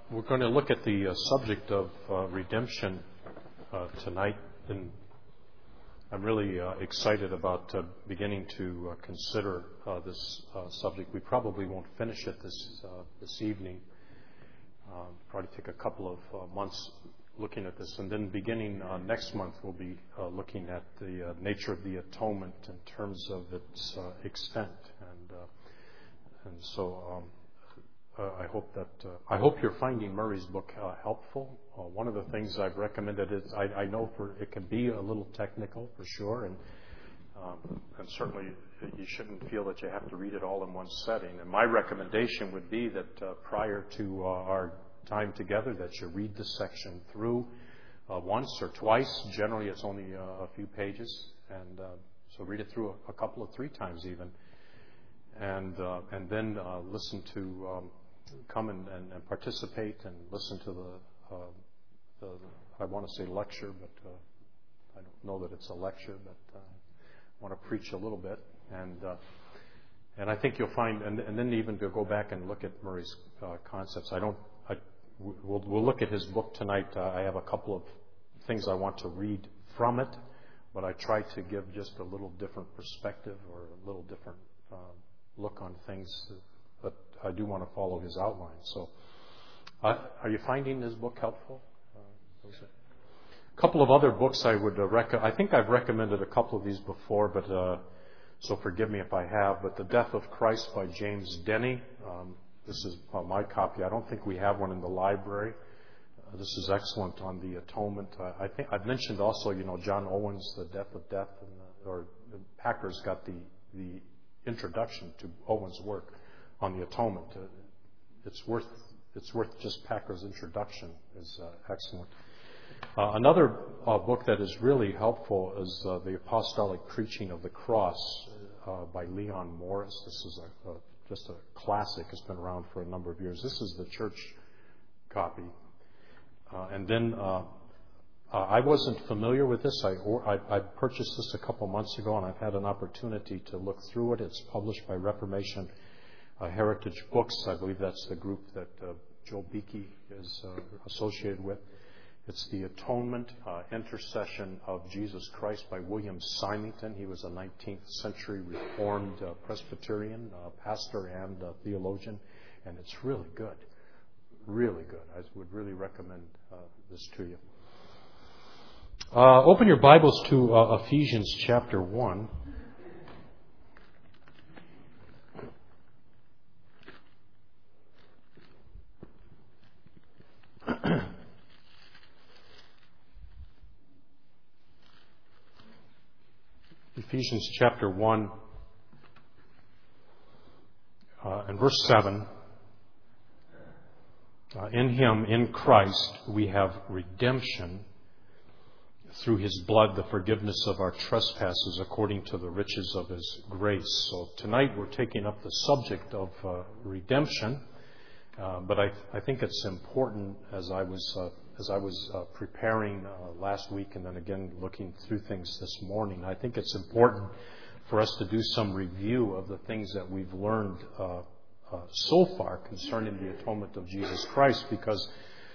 We're going to look at the subject of redemption tonight, and I'm really excited about beginning to consider this subject. We probably won't finish it this evening. Probably take a couple of months looking at this, and then beginning next month we'll be looking at the nature of the atonement in terms of its extent, and so. I hope you're finding Murray's book helpful. One of the things I've recommended is I know it can be a little technical for sure, and certainly you shouldn't feel that you have to read it all in one setting. And my recommendation would be that prior to our time together, that you read the section through once or twice. Generally, it's only a few pages, and so read it through a couple of 3 times even, and then listen to. Come and participate and listen to the I want to say lecture, but I don't know that it's a lecture, but I want to preach a little bit, and I think you'll find, and then even to go back and look at Murray's concepts. We'll look at his book tonight. I have a couple of things I want to read from it, but I try to give just a little different perspective or a little different look on things. But I do want to follow his outline. So, are you finding his book helpful? A couple of other books I would recommend. I think I've recommended a couple of these before, but so forgive me if I have. But The Death of Christ by James Denney. This is my copy. I don't think we have one in the library. This is excellent on the atonement. I think I've mentioned also, John Owen's The Death of Death, or Packer's got the introduction to Owen's work on the atonement. It's worth just Packer's introduction is excellent. Another book that is really helpful is The Apostolic Preaching of the Cross by Leon Morris. This is just a classic. It's been around for a number of years. This is the church copy. And then I wasn't familiar with this. I purchased this a couple months ago, and I've had an opportunity to look through it. It's published by Reformation Heritage Books. I believe that's the group that Joe Beakey is associated with. It's The Atonement, Intercession of Jesus Christ by William Symington. He was a 19th century Reformed Presbyterian pastor and theologian, and it's really good. Really good. I would really recommend this to you. Open your Bibles to Ephesians chapter 1. Ephesians chapter 1 and verse 7. In Him, in Christ, we have redemption through His blood, the forgiveness of our trespasses according to the riches of His grace. So tonight we're taking up the subject of redemption, but I think it's important as I was preparing last week and then again looking through things this morning. I think it's important for us to do some review of the things that we've learned so far concerning the atonement of Jesus Christ, because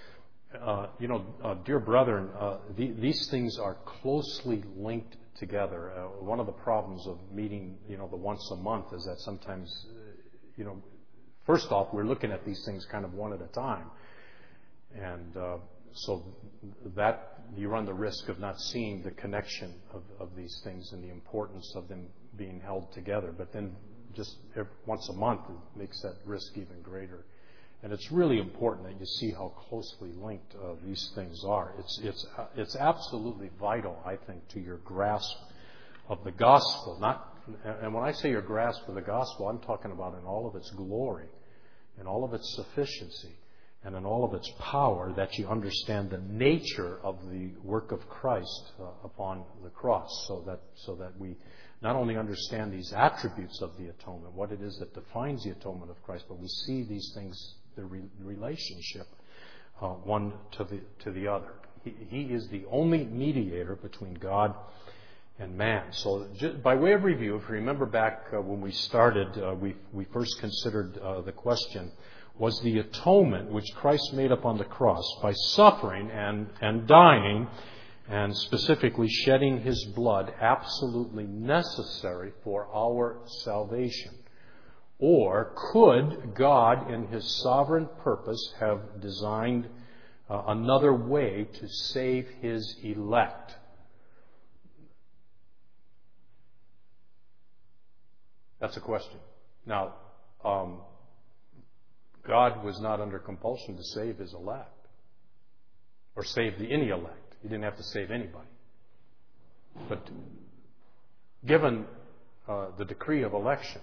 dear brethren, these things are closely linked together. One of the problems of meeting, the once a month is that sometimes, first off, we're looking at these things kind of one at a time, and so that you run the risk of not seeing the connection of these things and the importance of them being held together. But then just once a month it makes that risk even greater. And it's really important that you see how closely linked these things are. It's absolutely vital, I think, to your grasp of the gospel. And when I say your grasp of the gospel, I'm talking about in all of its glory, in all of its sufficiency, and in all of its power, that you understand the nature of the work of Christ upon the cross, so that we not only understand these attributes of the atonement, what it is that defines the atonement of Christ, but we see these things, the relationship one to the other. He is the only mediator between God and man. So just by way of review, if you remember back when we started, we first considered the question, was the atonement which Christ made upon the cross by suffering and dying, and specifically shedding His blood, absolutely necessary for our salvation? Or could God, in His sovereign purpose, have designed another way to save His elect? That's a question. Now, God was not under compulsion to save His elect, or save any elect. He didn't have to save anybody. But given the decree of election,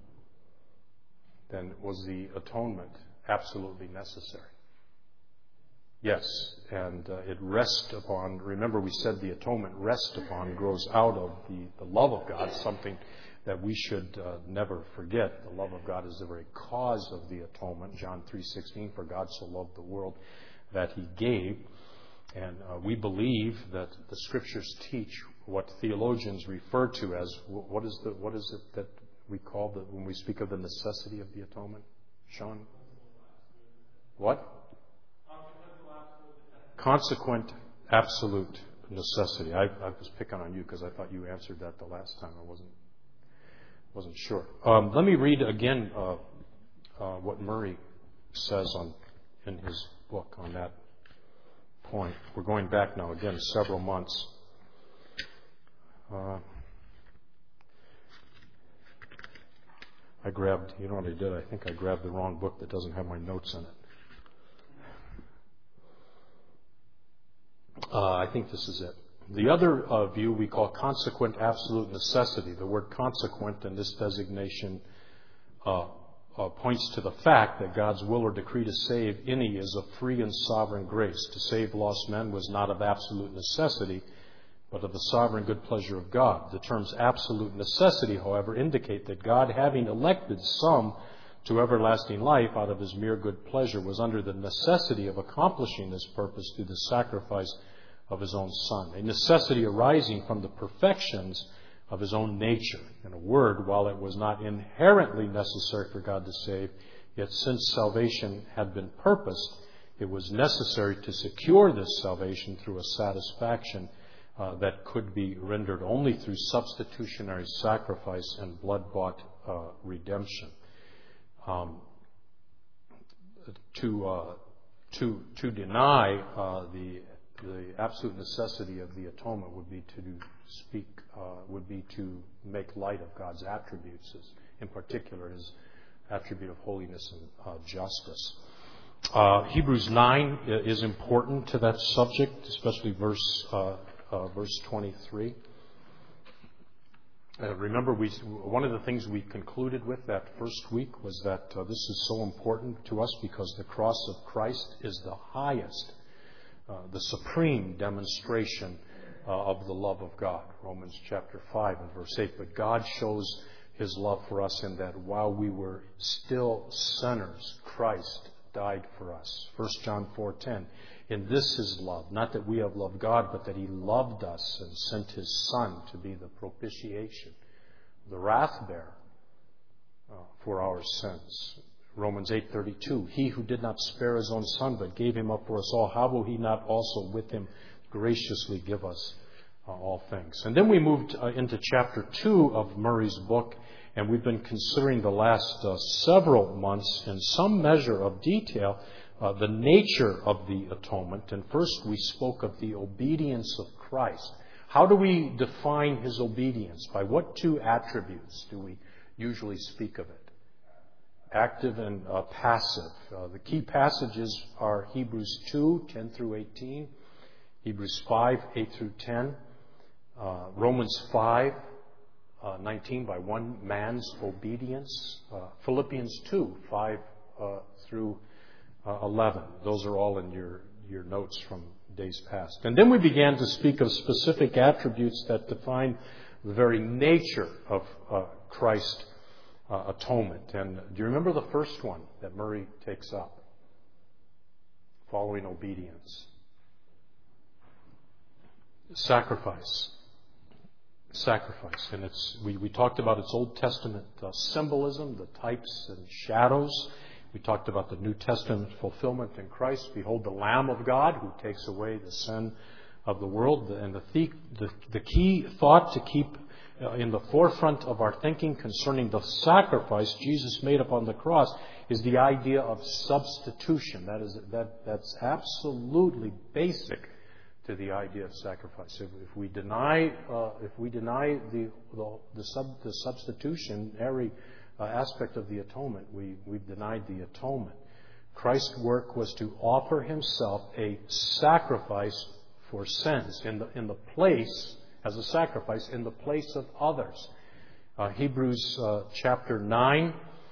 then was the atonement absolutely necessary? Yes, and it rests upon, remember we said the atonement rests upon, grows out of the love of God, something that we should never forget. The love of God is the very cause of the atonement. John 3:16, for God so loved the world that He gave. And we believe that the Scriptures teach what theologians refer to as, what is it that we call when we speak of the necessity of the atonement? Sean? What? Consequent absolute necessity. I was picking on you because I thought you answered that the last time. I wasn't sure. Let me read again what Murray says in his book on that point. We're going back now again several months. I grabbed, you know what I did? I think I grabbed the wrong book that doesn't have my notes in it. I think this is it. The other view we call consequent absolute necessity. The word consequent in this designation points to the fact that God's will or decree to save any is a free and sovereign grace. To save lost men was not of absolute necessity, but of the sovereign good pleasure of God. The terms absolute necessity, however, indicate that God, having elected some to everlasting life out of His mere good pleasure, was under the necessity of accomplishing this purpose through the sacrifice of His own Son, a necessity arising from the perfections of His own nature. In a word, while it was not inherently necessary for God to save, yet since salvation had been purposed, it was necessary to secure this salvation through a satisfaction that could be rendered only through substitutionary sacrifice and blood-bought redemption. To deny the absolute necessity of the atonement would be to make light of God's attributes, in particular His attribute of holiness and justice. Hebrews 9 is important to that subject, especially verse 23. Remember, one of the things we concluded with that first week was that this is so important to us because the cross of Christ is the highest, the supreme demonstration of the love of God. Romans chapter 5 and verse 8. But God shows His love for us in that while we were still sinners, Christ died for us. 1 John 4:10. In this is love, not that we have loved God, but that He loved us and sent His Son to be the propitiation, the wrath bearer for our sins. Romans 8:32. He who did not spare His own Son, but gave Him up for us all, how will He not also with Him graciously give us all things? And then we moved into chapter 2 of Murray's book, and we've been considering the last several months in some measure of detail the nature of the atonement. And first we spoke of the obedience of Christ. How do we define His obedience? By what two attributes do we usually speak of it? Active and passive. The key passages are Hebrews 2, 10 through 18, Hebrews 5, 8 through 10, Romans 5, 19, by one man's obedience, Philippians 2, 5 through 11. Those are all in your notes from days past. And then we began to speak of specific attributes that define the very nature of Christ's atonement. And do you remember the first one that Murray takes up? Following obedience. Sacrifice. And we talked about its Old Testament symbolism, the types and shadows, We talked about the New Testament fulfillment in Christ. Behold, the Lamb of God who takes away the sin of the world. And the key thought to keep in the forefront of our thinking concerning the sacrifice Jesus made upon the cross is the idea of substitution. That's absolutely basic to the idea of sacrifice. If we deny the substitutionary aspect of the atonement, we've denied the atonement. Christ's work was to offer Himself a sacrifice for sins in the place, as a sacrifice in the place of others. Hebrews chapter 9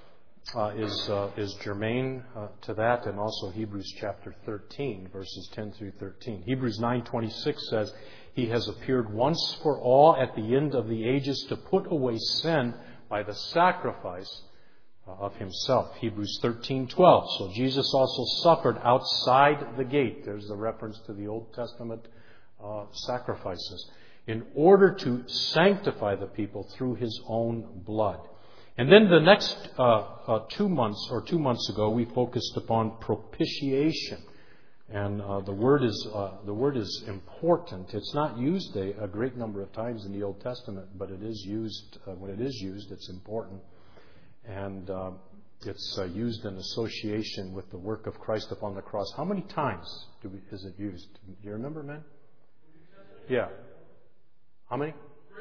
is germane to that, and also Hebrews chapter 13, verses 10 through 13. Hebrews 9:26 says, He has appeared once for all at the end of the ages to put away sin by the sacrifice of Himself. Hebrews 13:12. So Jesus also suffered outside the gate. There's the reference to the Old Testament sacrifices, in order to sanctify the people through His own blood. And then the next 2 months ago, we focused upon propitiation, and the word is important. It's not used a great number of times in the Old Testament, but it is used when it is used. It's important, and it's used in association with the work of Christ upon the cross. How many times is it used? Do you remember, men? Yeah. How many?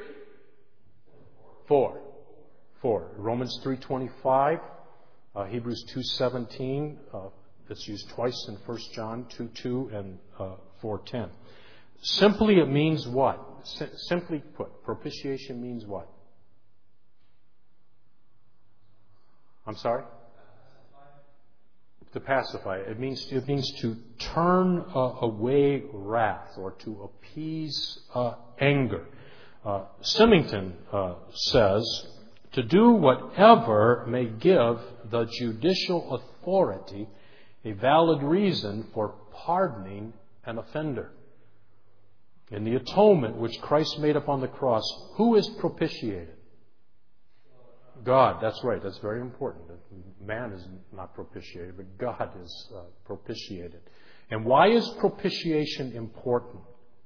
4. Romans 3:25, Hebrews 2:17. It's used twice in 1 John 2:2 and 4:10. Simply, it means what? Simply put, propitiation means what? I'm sorry? To pacify. It means to turn away wrath or to appease anger. Symington says, to do whatever may give the judicial authority a valid reason for pardoning an offender. In the atonement which Christ made upon the cross, who is propitiated? God. That's right. That's very important. Man is not propitiated, but God is propitiated. And why is propitiation important?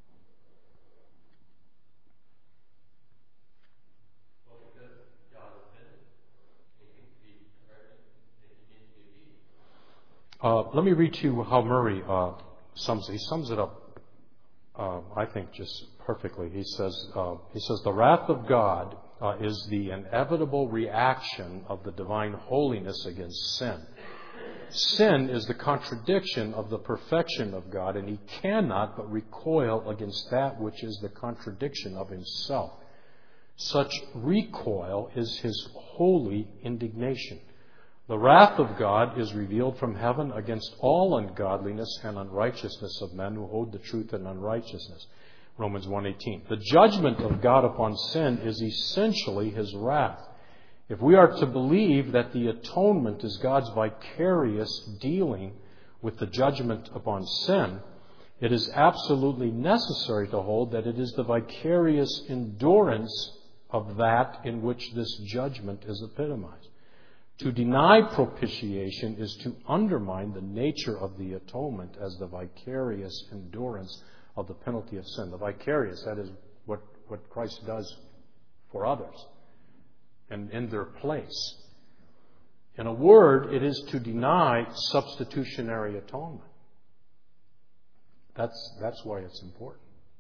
Let me read to you how Murray sums it up. I think just perfectly. He says the wrath of God is the inevitable reaction of the divine holiness against sin. Sin is the contradiction of the perfection of God, and He cannot but recoil against that which is the contradiction of Himself. Such recoil is His holy indignation. The wrath of God is revealed from heaven against all ungodliness and unrighteousness of men who hold the truth in unrighteousness. Romans 1:18. The judgment of God upon sin is essentially His wrath. If we are to believe that the atonement is God's vicarious dealing with the judgment upon sin, it is absolutely necessary to hold that it is the vicarious endurance of that in which this judgment is epitomized. To deny propitiation is to undermine the nature of the atonement as the vicarious endurance of the penalty of sin. The vicarious, that is what Christ does for others and in their place. In a word, it is to deny substitutionary atonement. That's why it's important.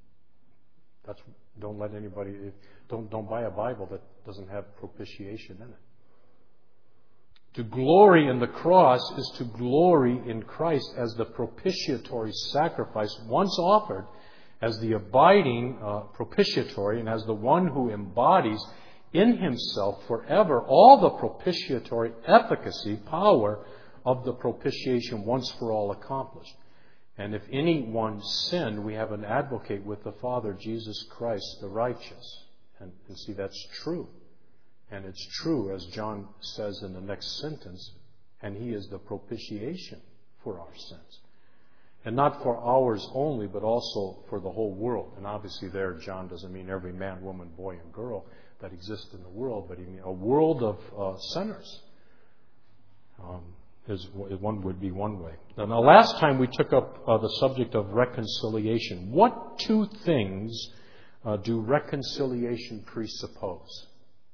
Don't let anybody don't buy a Bible that doesn't have propitiation in it. To glory in the cross is to glory in Christ as the propitiatory sacrifice once offered as the abiding propitiatory and as the one who embodies in Himself forever all the propitiatory efficacy, power of the propitiation once for all accomplished. And if anyone sinned, we have an advocate with the Father, Jesus Christ, the righteous. And see, that's true. And it's true, as John says in the next sentence, and He is the propitiation for our sins. And not for ours only, but also for the whole world. And obviously there, John doesn't mean every man, woman, boy, and girl that exists in the world, but He means a world of sinners. would be one way. Now, the last time we took up the subject of reconciliation. What two things do reconciliation presuppose?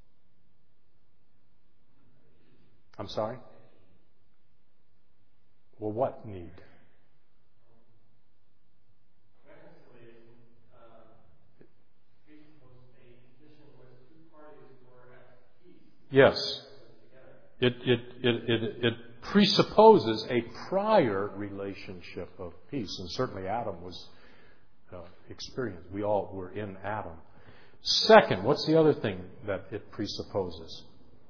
I'm sorry? Well, what need? Reconciliation presupposes a condition where two parties were at peace. Yes. It presupposes a prior relationship of peace, and certainly Adam was experienced. We all were in Adam. Second, what's the other thing that it presupposes?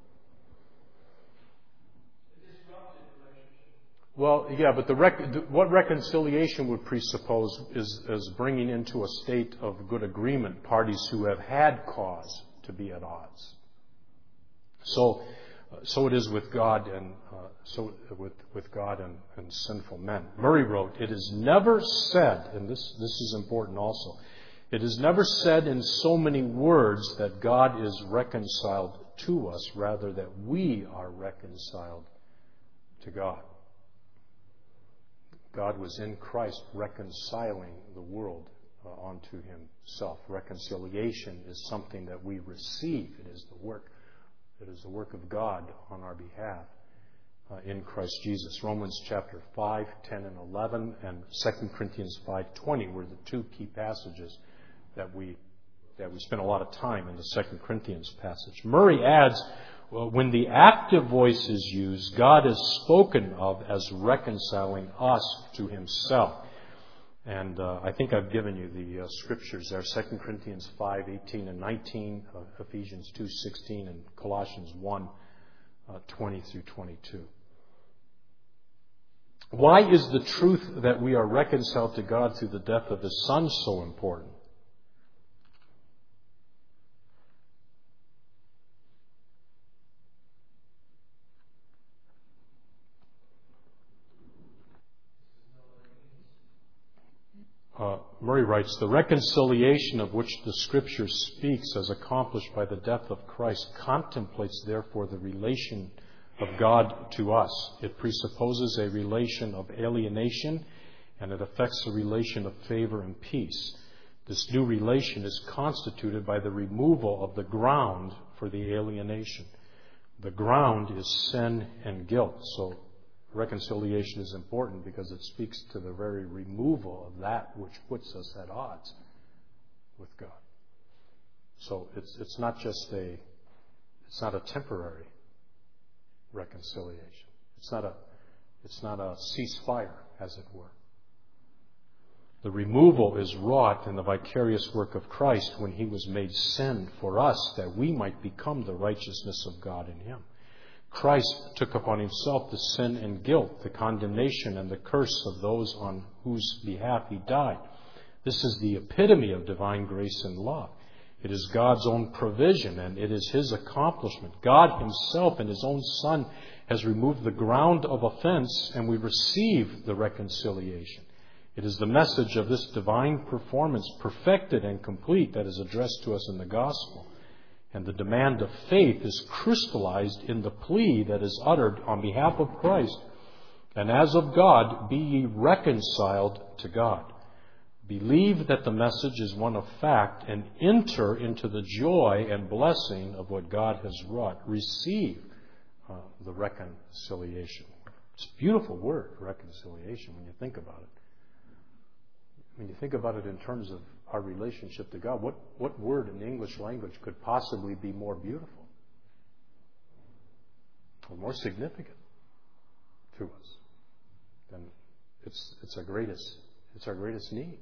A disrupted relationship. Well, yeah, but what reconciliation would presuppose is bringing into a state of good agreement parties who have had cause to be at odds. So it is with God and with God and sinful men. Murray wrote, "It is never said," and this is important also, "it is never said in so many words that God is reconciled to us, rather that we are reconciled to God." God was in Christ reconciling the world unto Himself. Reconciliation is something that we receive. It is the work of God on our behalf in Christ Jesus. Romans chapter 5, 10, and 11, and 2 Corinthians 5:20 were the two key passages that we spent a lot of time in the 2 Corinthians passage. Murray adds, well, when the active voice is used, God is spoken of as reconciling us to Himself. And I think I've given you the scriptures there. 2 Corinthians 5, 18 and 19, Ephesians 2, 16, and Colossians 1, 20 through 22. Why is the truth that we are reconciled to God through the death of His Son so important? Murray writes, "The reconciliation of which the Scripture speaks as accomplished by the death of Christ contemplates, therefore, the relation of God to us. It presupposes a relation of alienation, and it affects a relation of favor and peace. This new relation is constituted by the removal of the ground for the alienation. The ground is sin and guilt." So reconciliation is important because it speaks to the very removal of that which puts us at odds with God. So it's not a temporary reconciliation. It's not a ceasefire, as it were. The removal is wrought in the vicarious work of Christ when He was made sin for us, that we might become the righteousness of God in Him. Christ took upon Himself the sin and guilt, the condemnation and the curse of those on whose behalf He died. This is the epitome of divine grace and love. It is God's own provision, and it is His accomplishment. God Himself in His own Son has removed the ground of offense, and we receive the reconciliation. It is the message of this divine performance, perfected and complete, that is addressed to us in the gospel. And the demand of faith is crystallized in the plea that is uttered on behalf of Christ. "And as of God, be ye reconciled to God." Believe that the message is one of fact and enter into the joy and blessing of what God has wrought. Receive the reconciliation. It's a beautiful word, reconciliation, when you think about it. When you think about it in terms of our relationship to God, what word in the English language could possibly be more beautiful or more significant to us than it's our greatest need.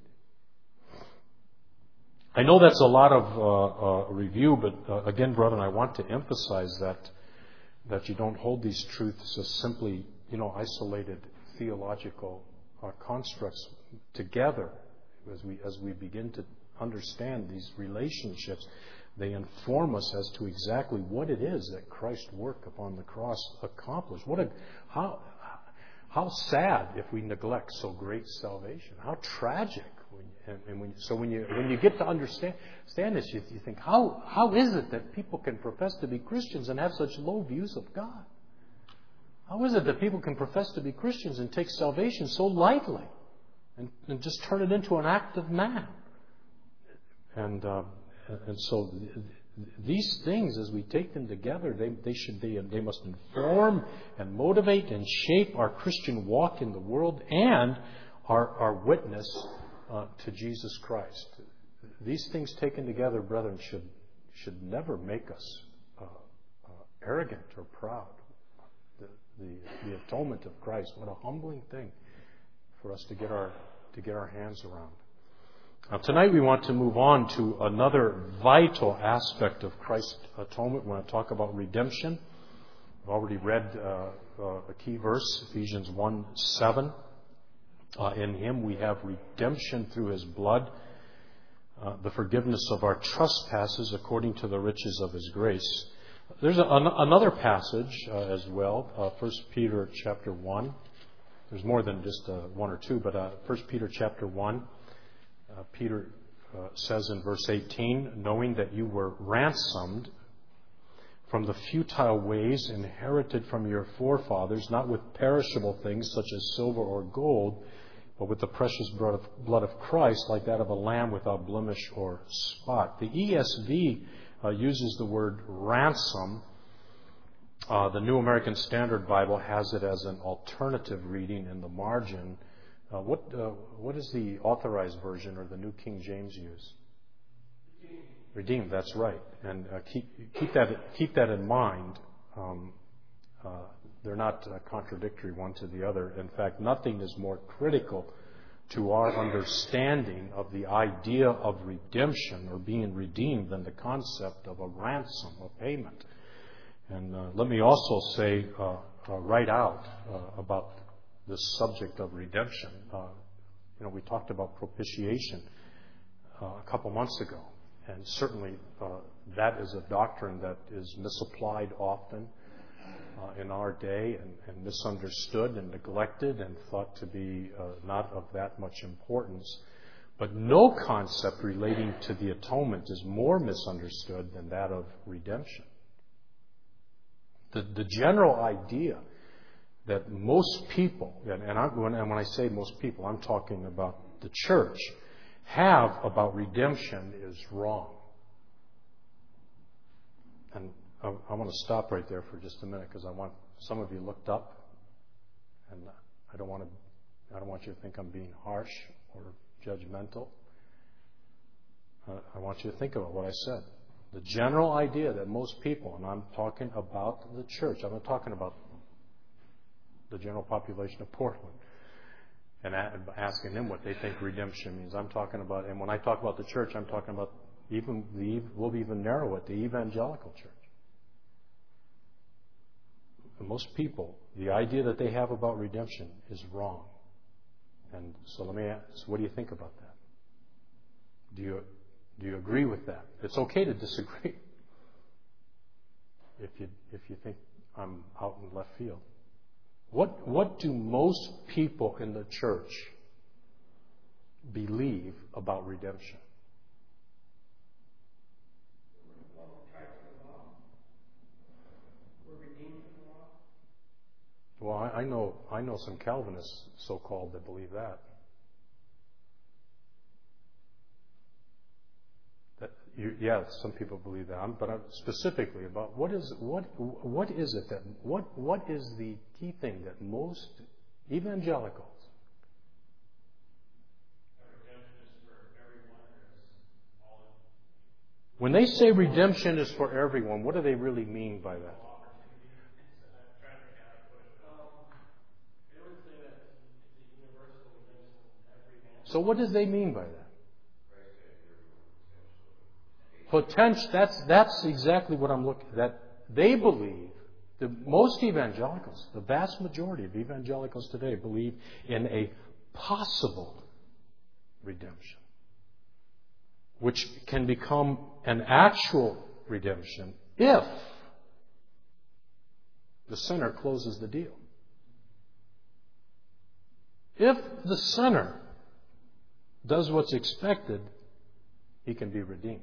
I know that's a lot of review, but again, brethren, I want to emphasize that you don't hold these truths as simply, isolated theological constructs together. As we begin to understand these relationships, they inform us as to exactly what it is that Christ's work upon the cross accomplished. How sad if we neglect so great salvation. How tragic. When you get to understand this, you think, how is it that people can profess to be Christians and have such low views of God? How is it that people can profess to be Christians and take salvation so lightly and just turn it into an act of man? And so these things, as we take them together, they must inform and motivate and shape our Christian walk in the world and our witness to Jesus Christ. These things taken together, brethren, should never make us arrogant or proud. The atonement of Christ, what a humbling thing for us to get our hands around. Now, tonight we want to move on to another vital aspect of Christ's atonement. We want to talk about redemption. We've already read a key verse, Ephesians 1:7. In Him we have redemption through His blood, the forgiveness of our trespasses according to the riches of His grace. There's another passage as well, 1 Peter chapter 1. There's more than just one or two, but 1 Peter chapter 1. Peter says in verse 18, knowing that you were ransomed from the futile ways inherited from your forefathers, not with perishable things such as silver or gold, but with the precious blood of Christ, like that of a lamb without blemish or spot. The ESV uses the word ransom. The New American Standard Bible has it as an alternative reading in the margin. What is the Authorized Version or the New King James use? Redeemed, that's right. And keep that in mind. They're not contradictory one to the other. In fact, nothing is more critical to our understanding of the idea of redemption or being redeemed than the concept of a ransom, a payment. And let me also say right out about this subject of redemption. We talked about propitiation a couple months ago, and certainly that is a doctrine that is misapplied often in our day and misunderstood and neglected and thought to be not of that much importance. But no concept relating to the atonement is more misunderstood than that of redemption. The general idea that most people, and when I say most people, I'm talking about the church, have about redemption is wrong. And I want to stop right there for just a minute because I want some of you looked up, and I don't want you to think I'm being harsh or judgmental. I want you to think about what I said. The general idea that most people, and I'm talking about the church, I'm not talking about the general population of Portland and asking them what they think redemption means. I'm talking about, and when I talk about the church, I'm talking about we'll even narrow it, the evangelical church. And most people, the idea that they have about redemption is wrong. And so let me ask, what do you think about that? Do you agree with that? It's okay to disagree if you think I'm out in left field. What do most people in the church believe about redemption? Well, I know some Calvinists, so-called, that believe that. Yeah, some people believe that. But specifically about what is the key thing that most evangelicals? When they say redemption is for everyone, what do they really mean by that? So what does they mean by that? That's exactly what I'm looking at. That they believe, most evangelicals, the vast majority of evangelicals today believe in a possible redemption, which can become an actual redemption if the sinner closes the deal. If the sinner does what's expected, he can be redeemed.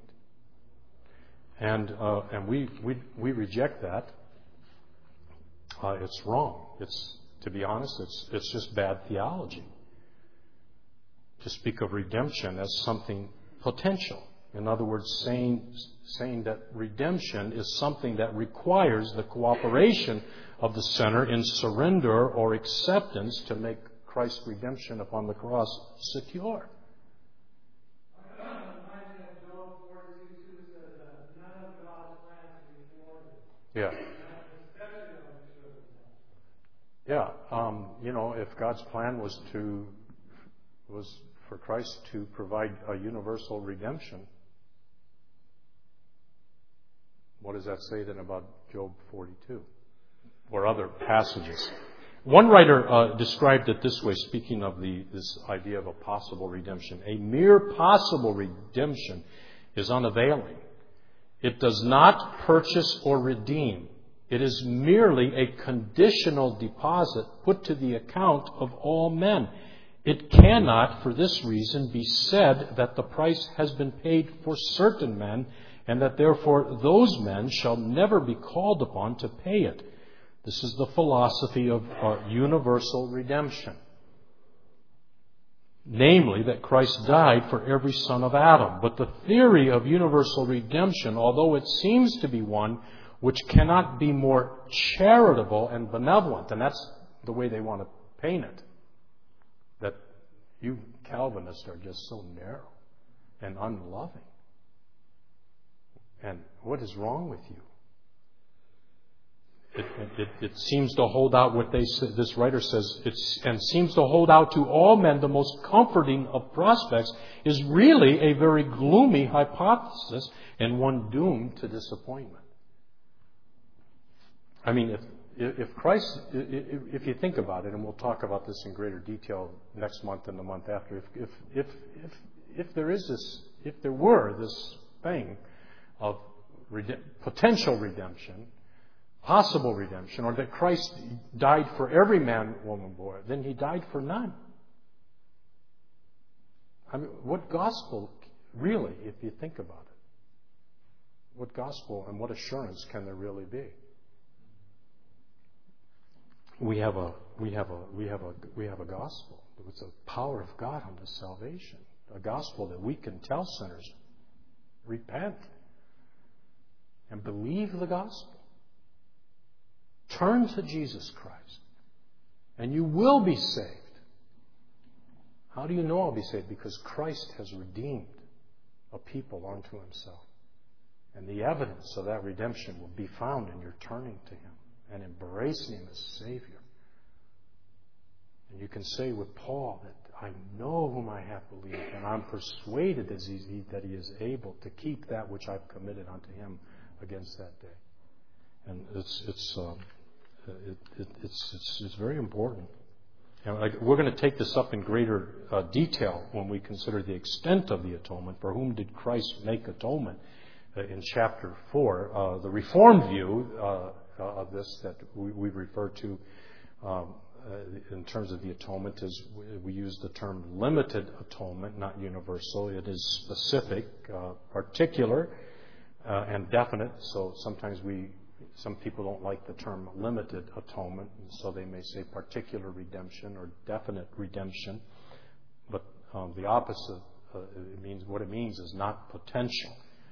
And we reject that. It's wrong. To be honest, it's just bad theology to speak of redemption as something potential. In other words, saying that redemption is something that requires the cooperation of the sinner in surrender or acceptance to make Christ's redemption upon the cross secure. Yeah. Yeah. If God's plan was for Christ to provide a universal redemption, what does that say then about Job 42 or other passages? One writer described it this way, speaking of this idea of a possible redemption. A mere possible redemption is unavailing. It does not purchase or redeem. It is merely a conditional deposit put to the account of all men. It cannot, for this reason, be said that the price has been paid for certain men, and that therefore those men shall never be called upon to pay it. This is the philosophy of universal redemption. Namely, that Christ died for every son of Adam. But the theory of universal redemption, although it seems to be one which cannot be more charitable and benevolent, and that's the way they want to paint it, that you Calvinists are just so narrow and unloving. And what is wrong with you? It seems to hold out what this writer says, and seems to hold out to all men the most comforting of prospects, is really a very gloomy hypothesis and one doomed to disappointment. I mean, if Christ, if you think about it, and we'll talk about this in greater detail next month and the month after, if there were this thing of potential redemption, possible redemption, or that Christ died for every man, woman, boy, then He died for none. I mean, what gospel, really, if you think about it, what gospel and what assurance can there really be? We have a gospel. It's the power of God unto salvation. A gospel that we can tell sinners, repent and believe the gospel. Turn to Jesus Christ, and you will be saved. How do you know I'll be saved? Because Christ has redeemed a people unto Himself. And the evidence of that redemption will be found in your turning to Him and embracing Him as Savior. And you can say with Paul that I know whom I have believed, and I'm persuaded that He is able to keep that which I've committed unto Him against that day. And it's very important. And we're going to take this up in greater detail when we consider the extent of the atonement. For whom did Christ make atonement? In chapter 4, the Reformed view of this that we refer to in terms of the atonement is we use the term limited atonement, not universal. It is specific, particular, and definite. So sometimes some people don't like the term limited atonement, and so they may say particular redemption or definite redemption. But the opposite, it means is not potential.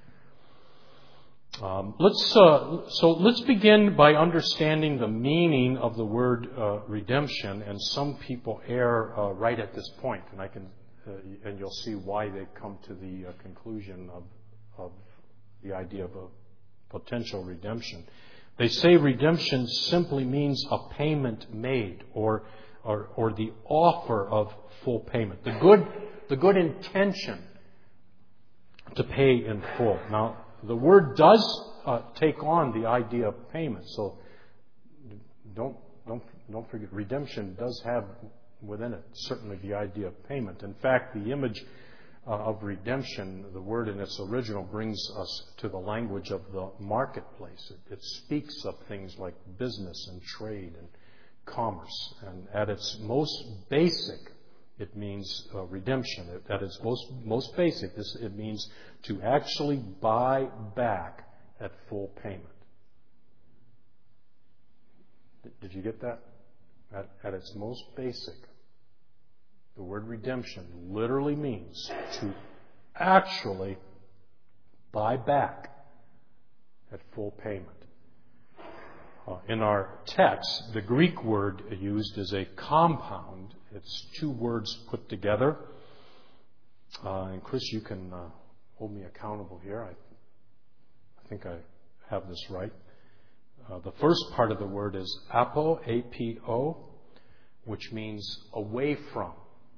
Let's begin by understanding the meaning of the word redemption, and some people err right at this point, and you'll see why they come to the conclusion of the idea of a potential redemption. They say redemption simply means a payment made, or the offer of full payment, the good intention to pay in full. Now, the word does take on the idea of payment, so don't forget, redemption does have within it certainly the idea of payment. In fact, the image of redemption, the word in its original, brings us to the language of the marketplace. It speaks of things like business and trade and commerce, and at its most basic, it means redemption. At its most basic, it means to actually buy back at full payment. Did you get that? At its most basic, the word redemption literally means to actually buy back at full payment. In our text, the Greek word used is a compound. It's two words put together. And Chris, you can hold me accountable here. I think I have this right. The first part of the word is apo, A-P-O, which means away from.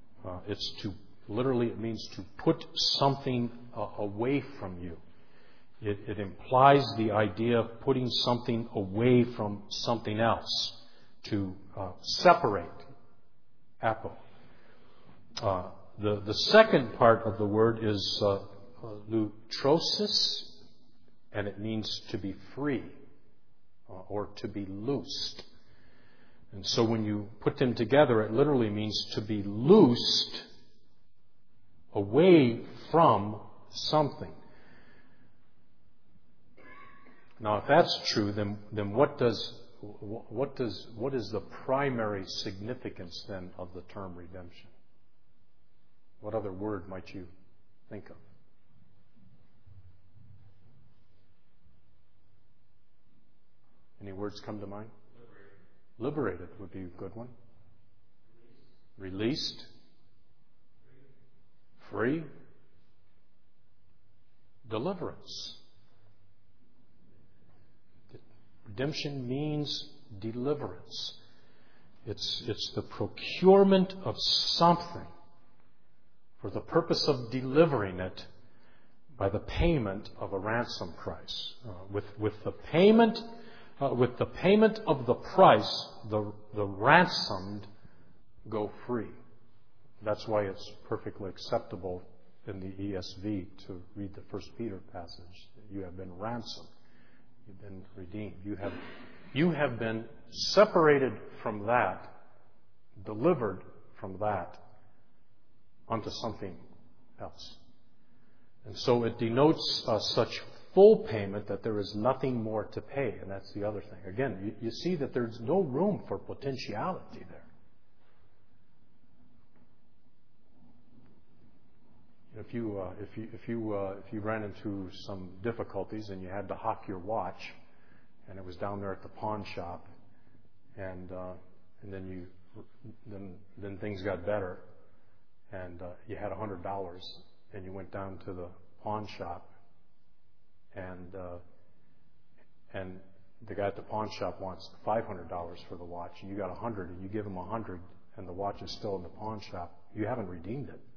It means to put something away from you. It implies the idea of putting something away from something else, to separate, apo. The second part of the word is lutrosis, and it means to be free or to be loosed. And so when you put them together, it literally means to be loosed away from something. Now, if that's true, then what is the primary significance then of the term redemption? What other word might you think of? Any words come to mind? Liberated would be a good one. Released. Free. Deliverance. Redemption means deliverance. It's the procurement of something for the purpose of delivering it by the payment of a ransom price. With the payment of the price, the ransomed go free. That's why it's perfectly acceptable in the ESV to read the 1 Peter passage. You have been ransomed. You've been redeemed. You have been separated from that, delivered from that, onto something else. And so it denotes such full payment that there is nothing more to pay. And that's the other thing. Again, you see that there's no room for potentiality there. If you ran into some difficulties and you had to hock your watch, and it was down there at the pawn shop, and then things got better, and you had $100, and you went down to the pawn shop, and the guy at the pawn shop wants $500 for the watch, and you got $100, and you give him $100, and the watch is still in the pawn shop. You haven't redeemed it.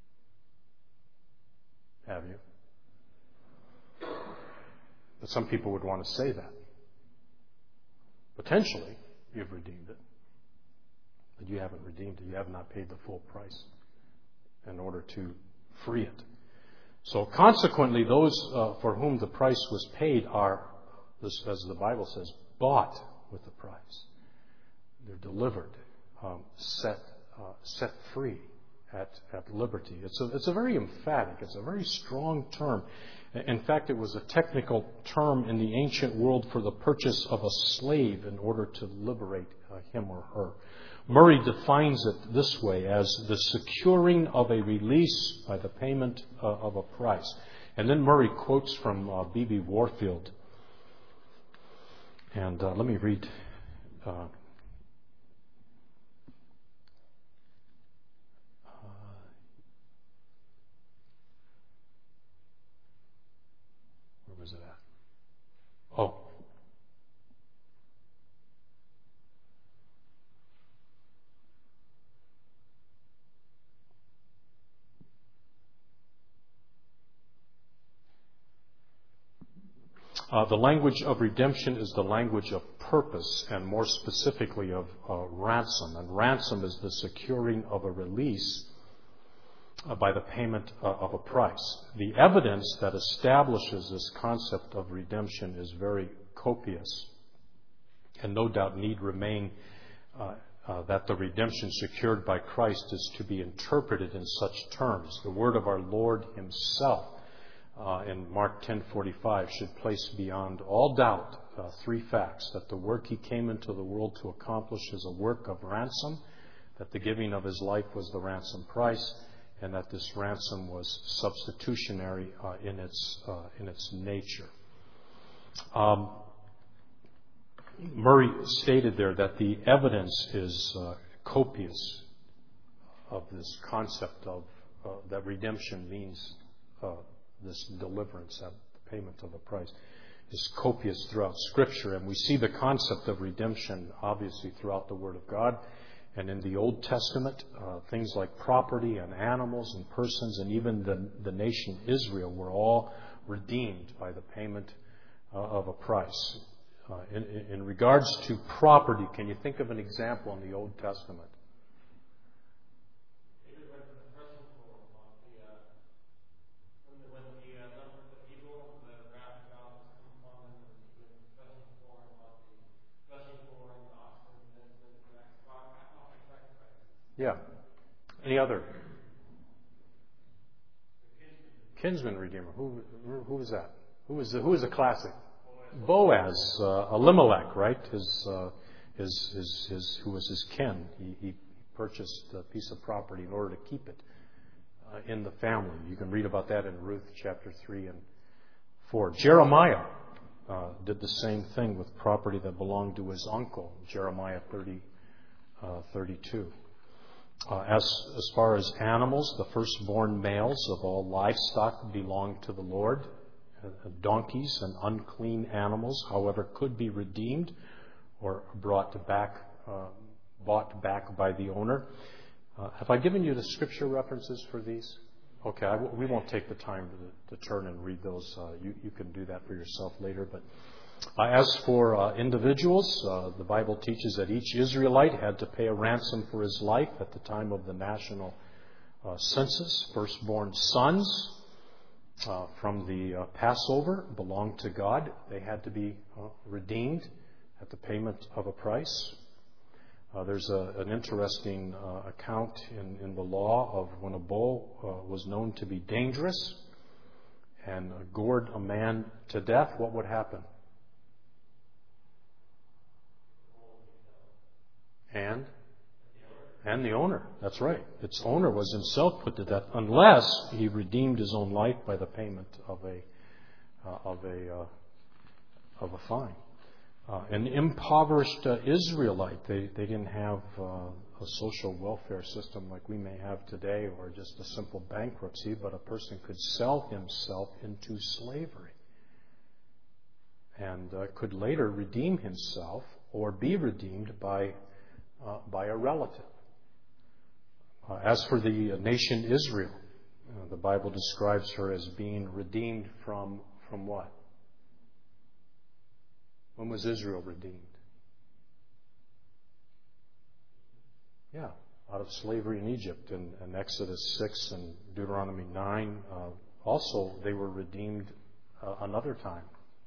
Have you? But some people would want to say that. Potentially, you've redeemed it. But you haven't redeemed it. You have not paid the full price in order to free it. So consequently, those for whom the price was paid are, as the Bible says, bought with the price. They're delivered, set free. At liberty. It's a very emphatic, it's a very strong term. In fact, it was a technical term in the ancient world for the purchase of a slave in order to liberate him or her. Murray defines it this way, as the securing of a release by the payment of a price. And then Murray quotes from B.B. Warfield. And let me read was it at? Oh. The language of redemption is the language of purpose, and more specifically of ransom. And ransom is the securing of a release by the payment of a price. The evidence that establishes this concept of redemption is very copious, and no doubt need remain that the redemption secured by Christ is to be interpreted in such terms. The word of our Lord Himself in Mark 10:45 should place beyond all doubt three facts: that the work He came into the world to accomplish is a work of ransom, that the giving of His life was the ransom price, and that this ransom was substitutionary in its nature. Murray stated there that the evidence is copious of this concept of that redemption means this deliverance at the payment of a price is copious throughout Scripture. And we see the concept of redemption obviously throughout the Word of God. And in the Old Testament, things like property and animals and persons and even the nation Israel were all redeemed by the payment of a price. In regards to property, can you think of an example in the Old Testament? Yeah. Any other? Kinsman redeemer. Who was that? Who was the classic? Boaz, Elimelech, right? Who was his kin. He purchased a piece of property in order to keep it in the family. You can read about that in Ruth chapter 3 and 4. Jeremiah did the same thing with property that belonged to his uncle, Jeremiah 30:32. As far as animals, the firstborn males of all livestock belong to the Lord. Donkeys and unclean animals, however, could be redeemed or bought back by the owner. Have I given you the Scripture references for these? Okay, we won't take the time to turn and read those. You can do that for yourself later. But as for individuals, the Bible teaches that each Israelite had to pay a ransom for his life at the time of the national census. Firstborn sons from the Passover belonged to God. They had to be redeemed at the payment of a price. There's an interesting account in the law of when a bull was known to be dangerous and gored a man to death, what would happen? And the owner. That's right. Its owner was himself put to death unless he redeemed his own life by the payment of a fine. An impoverished Israelite, they didn't have a social welfare system like we may have today or just a simple bankruptcy, but a person could sell himself into slavery and could later redeem himself or be redeemed by a relative. As for the nation Israel, the Bible describes her as being redeemed from what? When was Israel redeemed? Yeah, out of slavery in Egypt in Exodus 6 and Deuteronomy 9. Also, they were redeemed another time.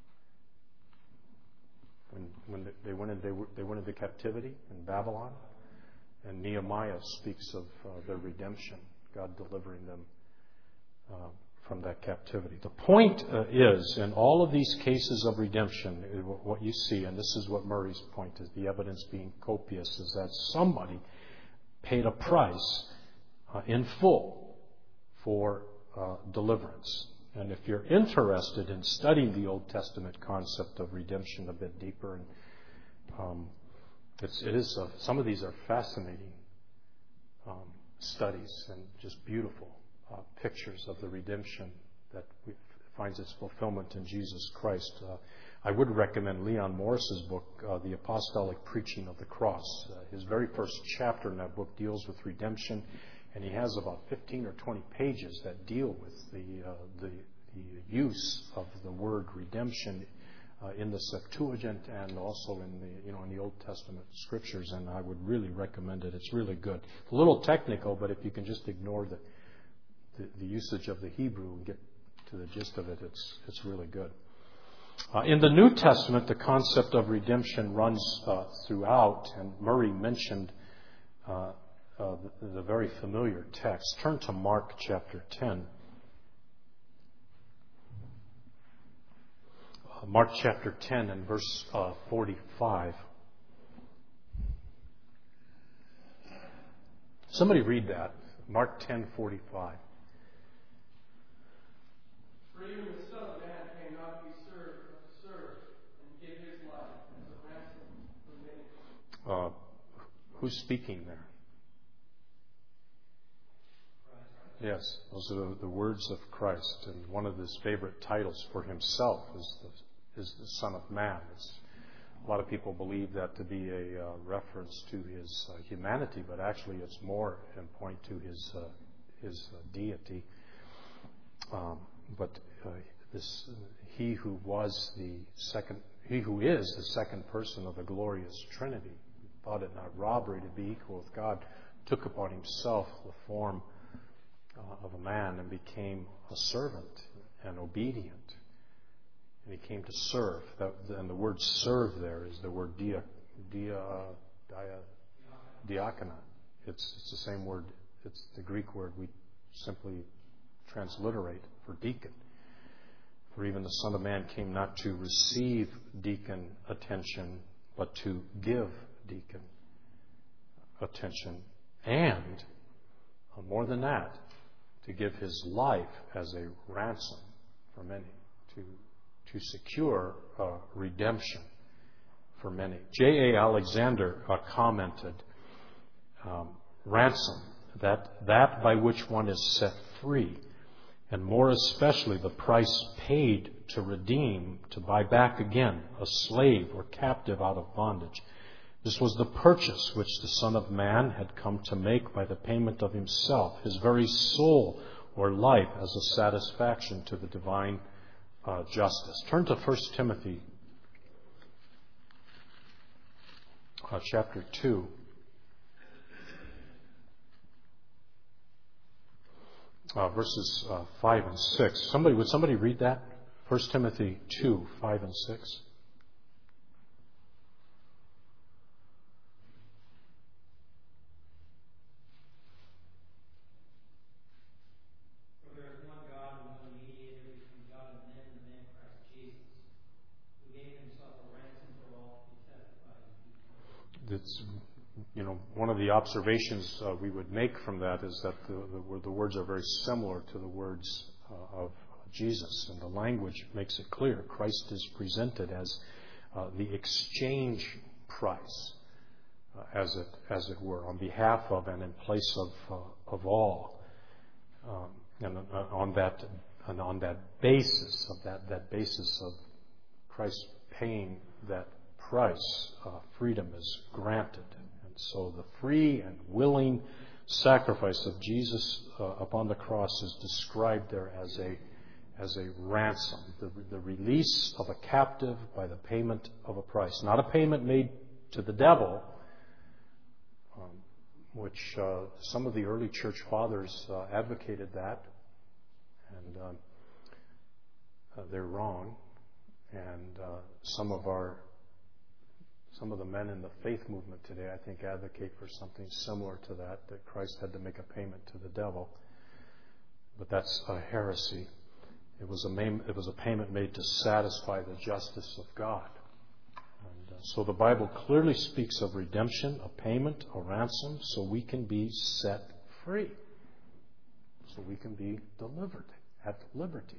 When they went into captivity in Babylon. And Nehemiah speaks of their redemption, God delivering them from that captivity. The point is, in all of these cases of redemption, what you see, and this is what Murray's point is, the evidence being copious, is that somebody paid a price in full for deliverance. And if you're interested in studying the Old Testament concept of redemption a bit deeper, and some of these are fascinating studies and just beautiful pictures of the redemption that finds its fulfillment in Jesus Christ. I would recommend Leon Morris's book, The Apostolic Preaching of the Cross. His very first chapter in that book deals with redemption, and he has about 15 or 20 pages that deal with the use of the word redemption in the Septuagint and also in the Old Testament Scriptures, and I would really recommend it. It's really good. It's a little technical, but if you can just ignore the usage of the Hebrew and get to the gist of it, it's really good. In the New Testament, the concept of redemption runs throughout, and Murray mentioned the very familiar text. Turn to Mark chapter 10. Mark chapter 10 and verse 45. Somebody read that. Mark 10:45. For even the Son of Man came not to be served, but to serve, and give his life as a ransom for many. Who's speaking there? Yes, those are the words of Christ. And one of his favorite titles for himself is the Son of Man. A lot of people believe that to be a reference to his humanity, but actually it's more in point to his deity. He who is the second person of the glorious Trinity, thought it not robbery to be equal with God, took upon himself the form of a man and became a servant and obedient. And he came to serve. And the word serve there is the word diakonia. It's the same word. It's the Greek word we simply transliterate for deacon. For even the Son of Man came not to receive deacon attention, but to give deacon attention. And, more than that, to give his life as a ransom for many, to secure redemption for many. J.A. Alexander commented, ransom, that by which one is set free, and more especially the price paid to redeem, to buy back again a slave or captive out of bondage. This was the purchase which the Son of Man had come to make by the payment of himself, his very soul or life as a satisfaction to the divine justice. Turn to 1 Timothy chapter 2. Verses 5 and 6. Would somebody read that? 1 Timothy 2, 5 and 6. It's, one of the observations we would make from that is that the words are very similar to the words of Jesus, and the language makes it clear. Christ is presented as the exchange price, as it were, on behalf of and in place of all, and on that basis of Christ paying that price, freedom is granted. And so the free and willing sacrifice of Jesus upon the cross is described there as a ransom, the release of a captive by the payment of a price. Not a payment made to the devil, which some of the early church fathers advocated that, and they're wrong. And some of the men in the faith movement today, I think, advocate for something similar to that Christ had to make a payment to the devil. But that's a heresy. It was a payment made to satisfy the justice of God. And so the Bible clearly speaks of redemption, a payment, a ransom, so we can be set free. So we can be delivered at liberty.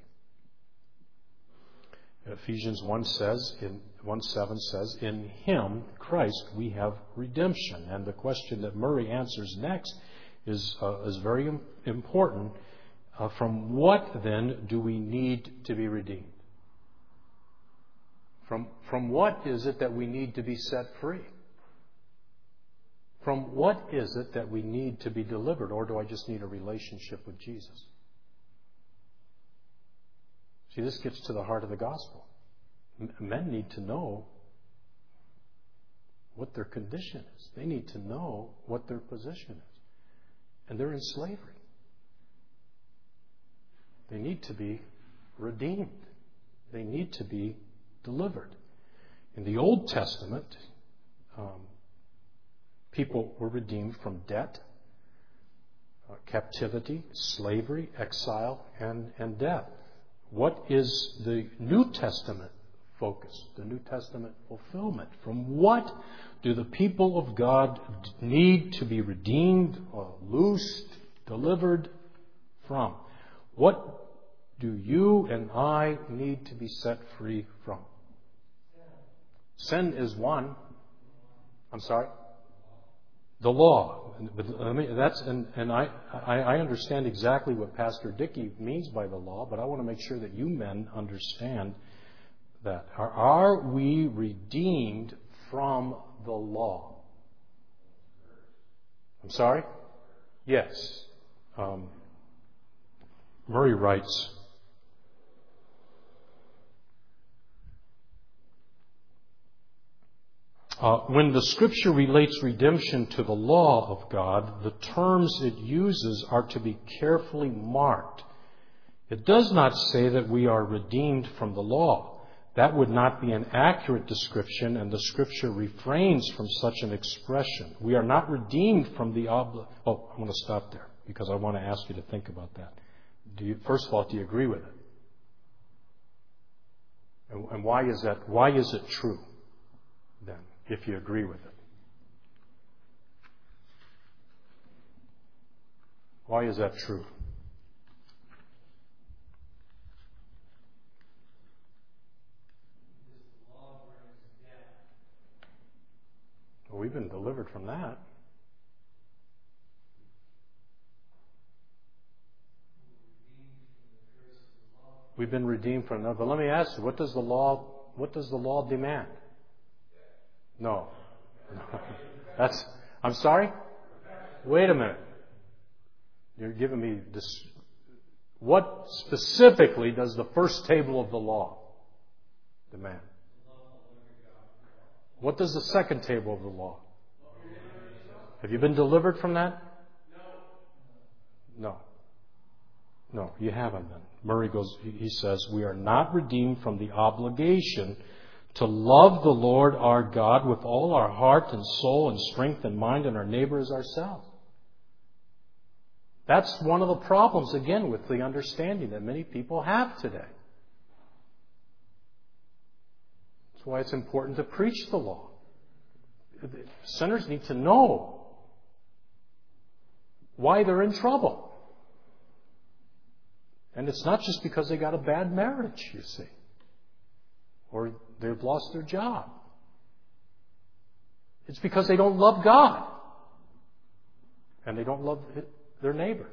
Ephesians 1:7 says, in Him, Christ, we have redemption. And the question that Murray answers next is very important. From what, then, do we need to be redeemed? From what is it that we need to be set free? From what is it that we need to be delivered? Or do I just need a relationship with Jesus? See, this gets to the heart of the gospel. Men need to know what their condition is. They need to know what their position is. And they're in slavery. They need to be redeemed. They need to be delivered. In the Old Testament, people were redeemed from debt, captivity, slavery, exile, and death. What is the New Testament focus, the New Testament fulfillment. From what do the people of God need to be redeemed, or loosed, delivered from? What do you and I need to be set free from? Sin is one. I'm sorry? The law. I understand exactly what Pastor Dickey means by the law, but I want to make sure that you men understand that. Are we redeemed from the law? I'm sorry? Yes. Murray writes, when the Scripture relates redemption to the law of God, the terms it uses are to be carefully marked. It does not say that we are redeemed from the law. That would not be an accurate description, and the Scripture refrains from such an expression. We are not redeemed from the I'm going to stop there because I want to ask you to think about that. First of all, do you agree with it? And why is that? Why is it true then, if you agree with it? Why is that true? Well, we've been delivered from that. We've been redeemed from that. But let me ask you, what does the law demand? No. I'm sorry? Wait a minute. You're giving me this. What specifically does the first table of the law demand? What does the second table of the law? Have you been delivered from that? No. No, you haven't been. Murray he says, we are not redeemed from the obligation to love the Lord our God with all our heart and soul and strength and mind, and our neighbor as ourselves. That's one of the problems, again, with the understanding that many people have today. That's why it's important to preach the law. Sinners need to know why they're in trouble. And it's not just because they got a bad marriage, you see, or they've lost their job. It's because they don't love God, and they don't love their neighbor.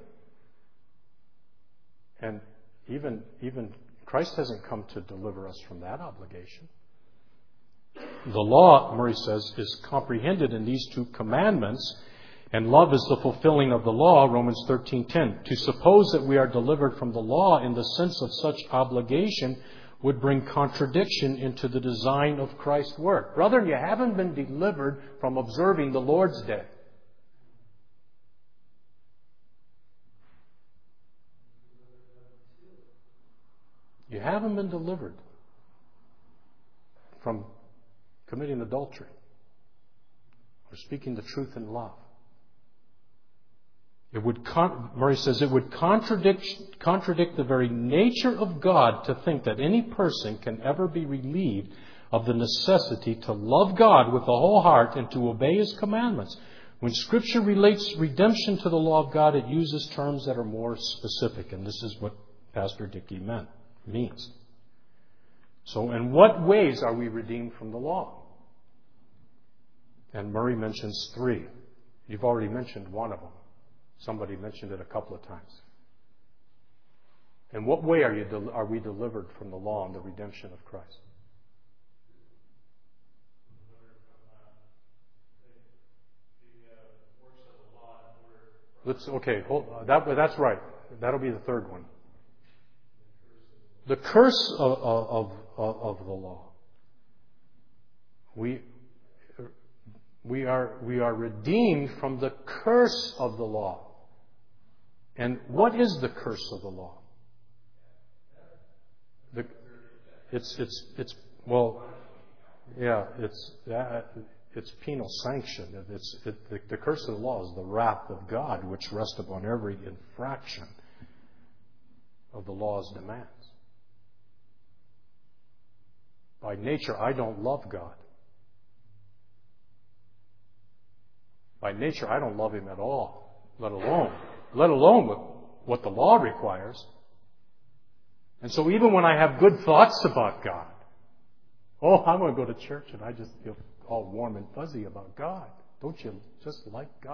And even Christ hasn't come to deliver us from that obligation. The law, Murray says, is comprehended in these two commandments, and love is the fulfilling of the law, Romans 13:10. To suppose that we are delivered from the law in the sense of such obligation would bring contradiction into the design of Christ's work. Brethren, you haven't been delivered from observing the Lord's Day. You haven't been delivered from committing adultery or speaking the truth in love. Murray says it would contradict the very nature of God to think that any person can ever be relieved of the necessity to love God with the whole heart and to obey His commandments. When Scripture relates redemption to the law of God, it uses terms that are more specific, and this is what Pastor Dickey means. So in what ways are we redeemed from the law? And Murray mentions three. You've already mentioned one of them. Somebody mentioned it a couple of times. In what way are we delivered from the law and the redemption of Christ? That's right. That'll be the third one. The curse of the law. We are redeemed from the curse of the law. And what is the curse of the law? It's penal sanction. The curse of the law is the wrath of God, which rests upon every infraction of the law's demands. By nature, I don't love God. By nature, I don't love Him at all, let alone what the law requires. And so even when I have good thoughts about God, I'm going to go to church and I just feel all warm and fuzzy about God. Don't you just like God?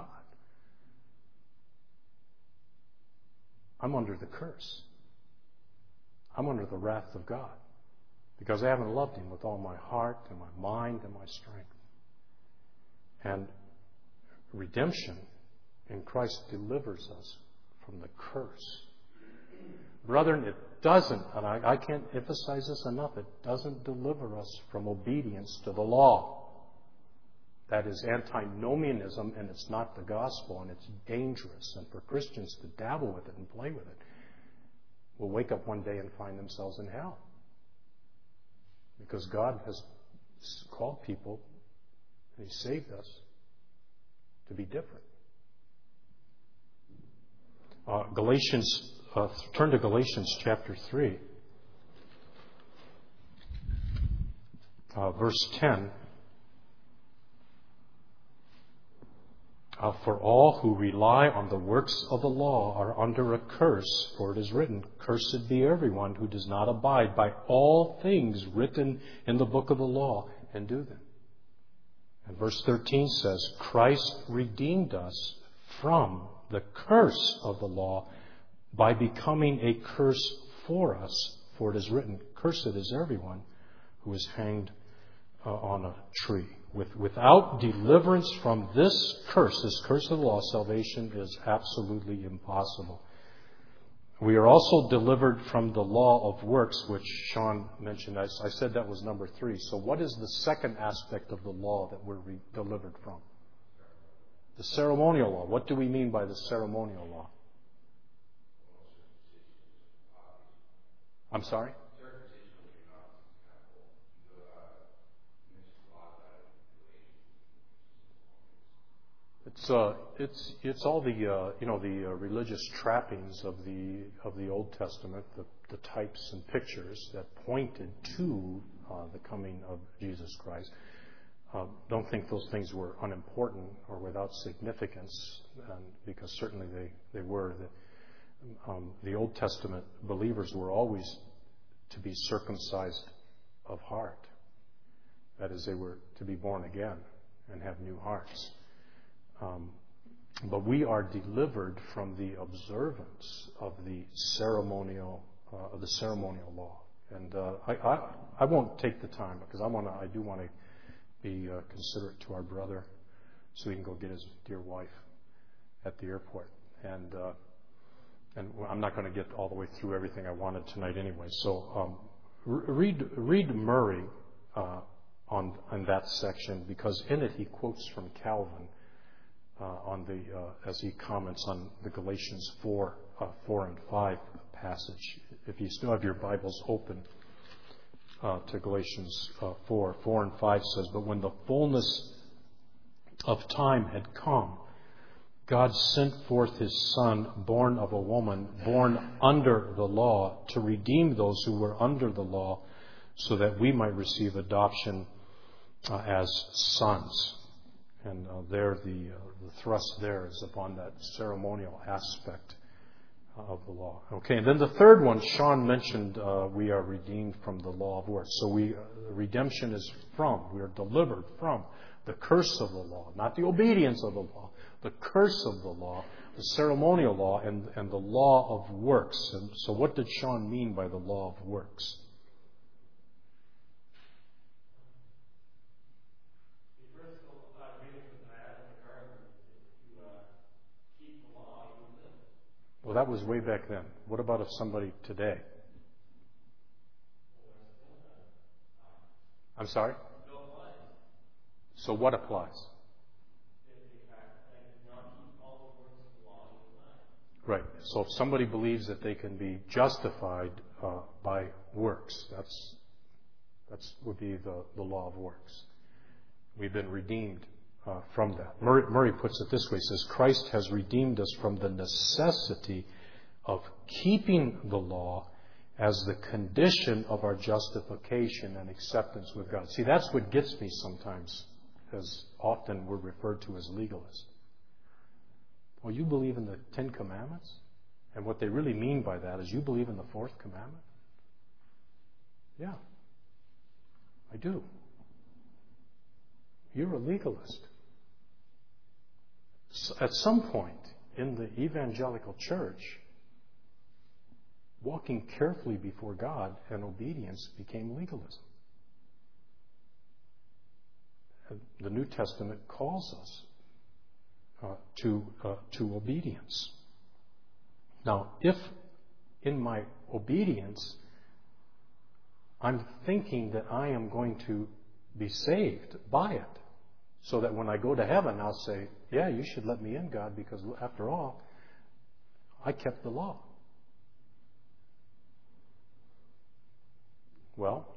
I'm under the curse. I'm under the wrath of God because I haven't loved Him with all my heart and my mind and my strength. And redemption in Christ delivers us from the curse. Brethren, it doesn't, and I can't emphasize this enough, it doesn't deliver us from obedience to the law. That is antinomianism, and it's not the gospel, and it's dangerous. And for Christians to dabble with it and play with it will wake up one day and find themselves in hell. Because God has called people, and He saved us to be different. Turn to Galatians chapter 3, verse 10. For all who rely on the works of the law are under a curse, for it is written, "Cursed be everyone who does not abide by all things written in the book of the law and do them." And verse 13 says, "Christ redeemed us from the curse of the law by becoming a curse for us. For it is written, cursed is everyone who is hanged on a tree." Without deliverance from this curse of the law, salvation is absolutely impossible. We are also delivered from the law of works, which Sean mentioned. I said that was number 3. So what is the second aspect of the law that we're delivered from? The ceremonial law. What do we mean by the ceremonial law? I'm sorry? It's all the religious trappings of the Old Testament, the types and pictures that pointed to the coming of Jesus Christ. Don't think those things were unimportant or without significance, because certainly they were. The Old Testament believers were always to be circumcised of heart. That is, they were to be born again and have new hearts. But we are delivered from the observance of the ceremonial law. And I won't take the time because I do want to be considerate to our brother, so he can go get his dear wife at the airport. And I'm not going to get all the way through everything I wanted tonight anyway. So read Murray on that section, because in it he quotes from Calvin as he comments on the Galatians 4 and 5 passage. If you still have your Bibles open to Galatians 4 and 5 says, "But when the fullness of time had come, God sent forth His Son, born of a woman, born under the law, to redeem those who were under the law, so that we might receive adoption as sons." And there, the thrust there is upon that ceremonial aspect of the law. Okay, and then the third one, Sean mentioned, we are redeemed from the law of works. So redemption is we are delivered from the curse of the law, not the obedience of the law, the curse of the law, the ceremonial law, and the law of works. And so what did Sean mean by the law of works? Well, that was way back then. What about if somebody today? I'm sorry? So what applies? Right. So if somebody believes that they can be justified by works, that's would be the law of works. We've been redeemed from that. Murray puts it this way. He says, Christ has redeemed us from the necessity of keeping the law as the condition of our justification and acceptance with God. See, that's what gets me sometimes, as often we're referred to as legalists. Well, you believe in the Ten Commandments? And what they really mean by that is you believe in the fourth commandment? Yeah, I do. You're a legalist. So at some point in the evangelical church, walking carefully before God and obedience became legalism. And the New Testament calls us to obedience. Now, if in my obedience I'm thinking that I am going to be saved by it, so that when I go to heaven I'll say, yeah, you should let me in, God, because after all, I kept the law. Well,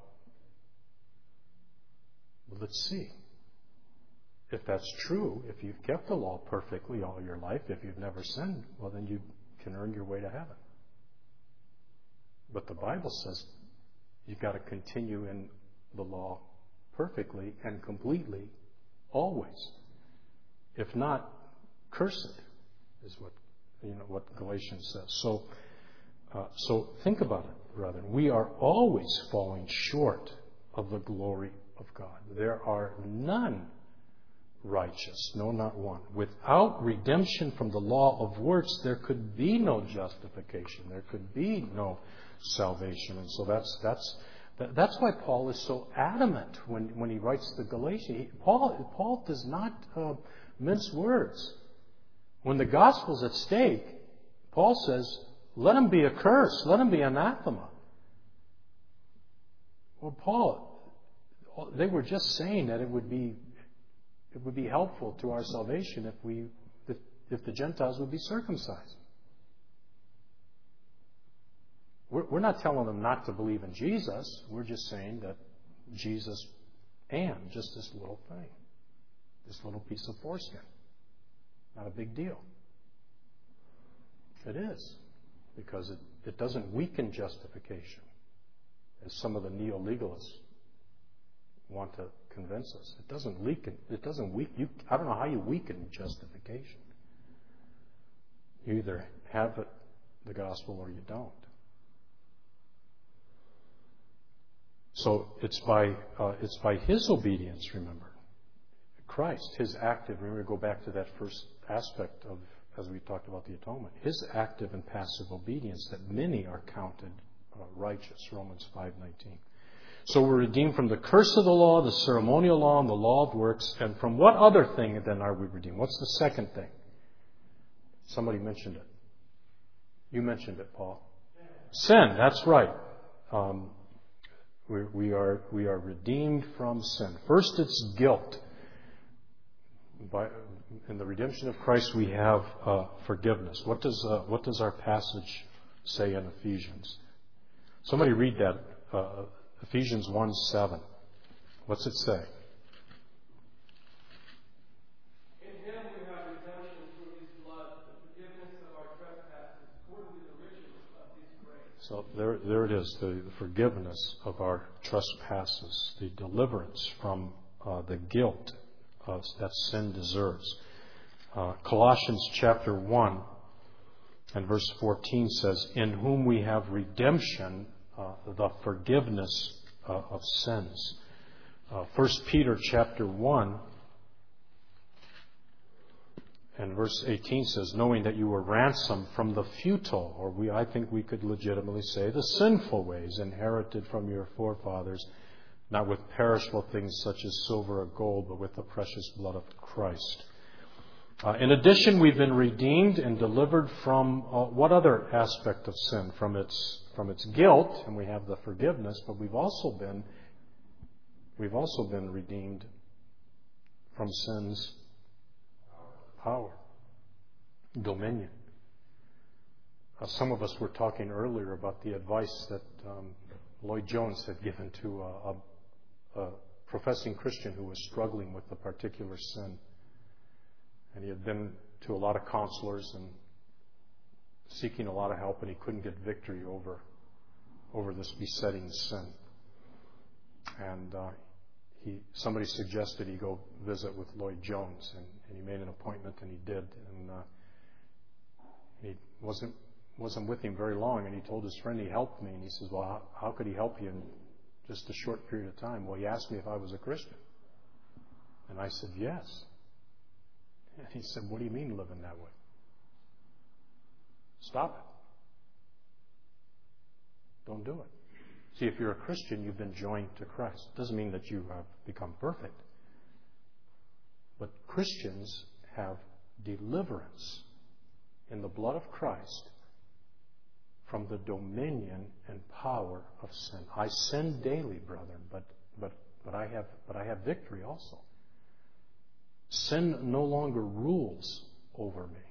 let's see. If that's true, if you've kept the law perfectly all your life, if you've never sinned, well, then you can earn your way to heaven. But the Bible says you've got to continue in the law perfectly and completely, always. If not, curse it, is what Galatians says. So think about it, brethren. We are always falling short of the glory of God. There are none righteous, no, not one. Without redemption from the law of works, there could be no justification. There could be no salvation. And so that's why Paul is so adamant when he writes the Galatians. Paul does not mince words. When the gospel's at stake, Paul says, let him be accursed, let him be anathema. Well, Paul, they were just saying that it would be helpful to our salvation if the Gentiles would be circumcised. We're not telling them not to believe in Jesus. We're just saying that Jesus and just this little thing, this little piece of foreskin. Not a big deal. It is, because it doesn't weaken justification, as some of the neo-legalists want to convince us. It doesn't weaken. I don't know how you weaken justification. You either have the gospel or you don't. So it's by His obedience, remember. Christ, His active, remember, go back to that first aspect of, as we talked about the atonement, His active and passive obedience that many are counted righteous, Romans 5:19. So we're redeemed from the curse of the law, the ceremonial law, and the law of works. And from what other thing then are we redeemed? What's the second thing? Somebody mentioned it. You mentioned it, Paul. Sin, that's right. We are redeemed from sin. First, it's guilt. In the redemption of Christ, we have forgiveness. What does our passage say in Ephesians? Somebody read that. Ephesians 1:7. What's it say? In Him we have redemption through His blood, the forgiveness of our trespasses, according to the riches of His grace. So there it is, the forgiveness of our trespasses, the deliverance from the guilt that sin deserves. Colossians chapter 1 and verse 14 says, in whom we have redemption, the forgiveness of sins. 1 Peter chapter 1 and verse 18 says, knowing that you were ransomed from the futile, or I think we could legitimately say, the sinful ways inherited from your forefathers, not with perishable things such as silver or gold, but with the precious blood of Christ. In addition, we've been redeemed and delivered from what other aspect of sin? From its guilt, and we have the forgiveness, but we've also been redeemed from sin's power, dominion. Some of us were talking earlier about the advice that Lloyd Jones had given to a professing Christian who was struggling with a particular sin. And he had been to a lot of counselors and seeking a lot of help, and he couldn't get victory over over this besetting sin. And somebody suggested he go visit with Lloyd Jones, and he made an appointment, and he did. And he wasn't with him very long, and he told his friend he helped me, and he says, well, how could he help you in just a short period of time? Well, he asked me if I was a Christian. And I said, yes. And he said, what do you mean living that way? Stop it. Don't do it. See, if you're a Christian, you've been joined to Christ. It doesn't mean that you have become perfect. But Christians have deliverance in the blood of Christ from the dominion and power of sin. I sin daily, brethren, but I have victory also. Sin no longer rules over me.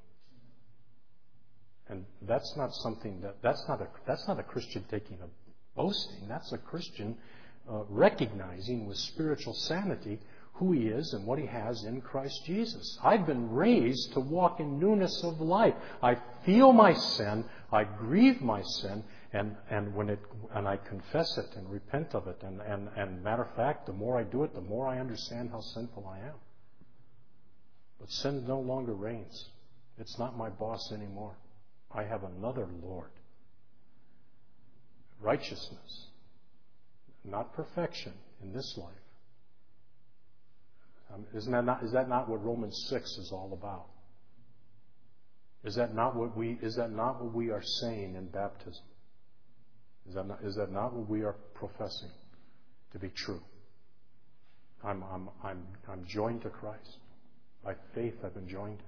And that's not something that's not a Christian taking a boasting. That's a Christian recognizing with spiritual sanity who he is and what he has in Christ Jesus. I've been raised to walk in newness of life. I feel my sin, I grieve my sin, and I confess it and repent of it. And matter of fact, the more I do it, the more I understand how sinful I am. But sin no longer reigns. It's not my boss anymore. I have another Lord. Righteousness, not perfection in this life. Is that not what Romans 6 is all about? Is that not what we are saying in baptism? Is that not what we are professing to be true? I'm joined to Christ. By faith, I've been joined to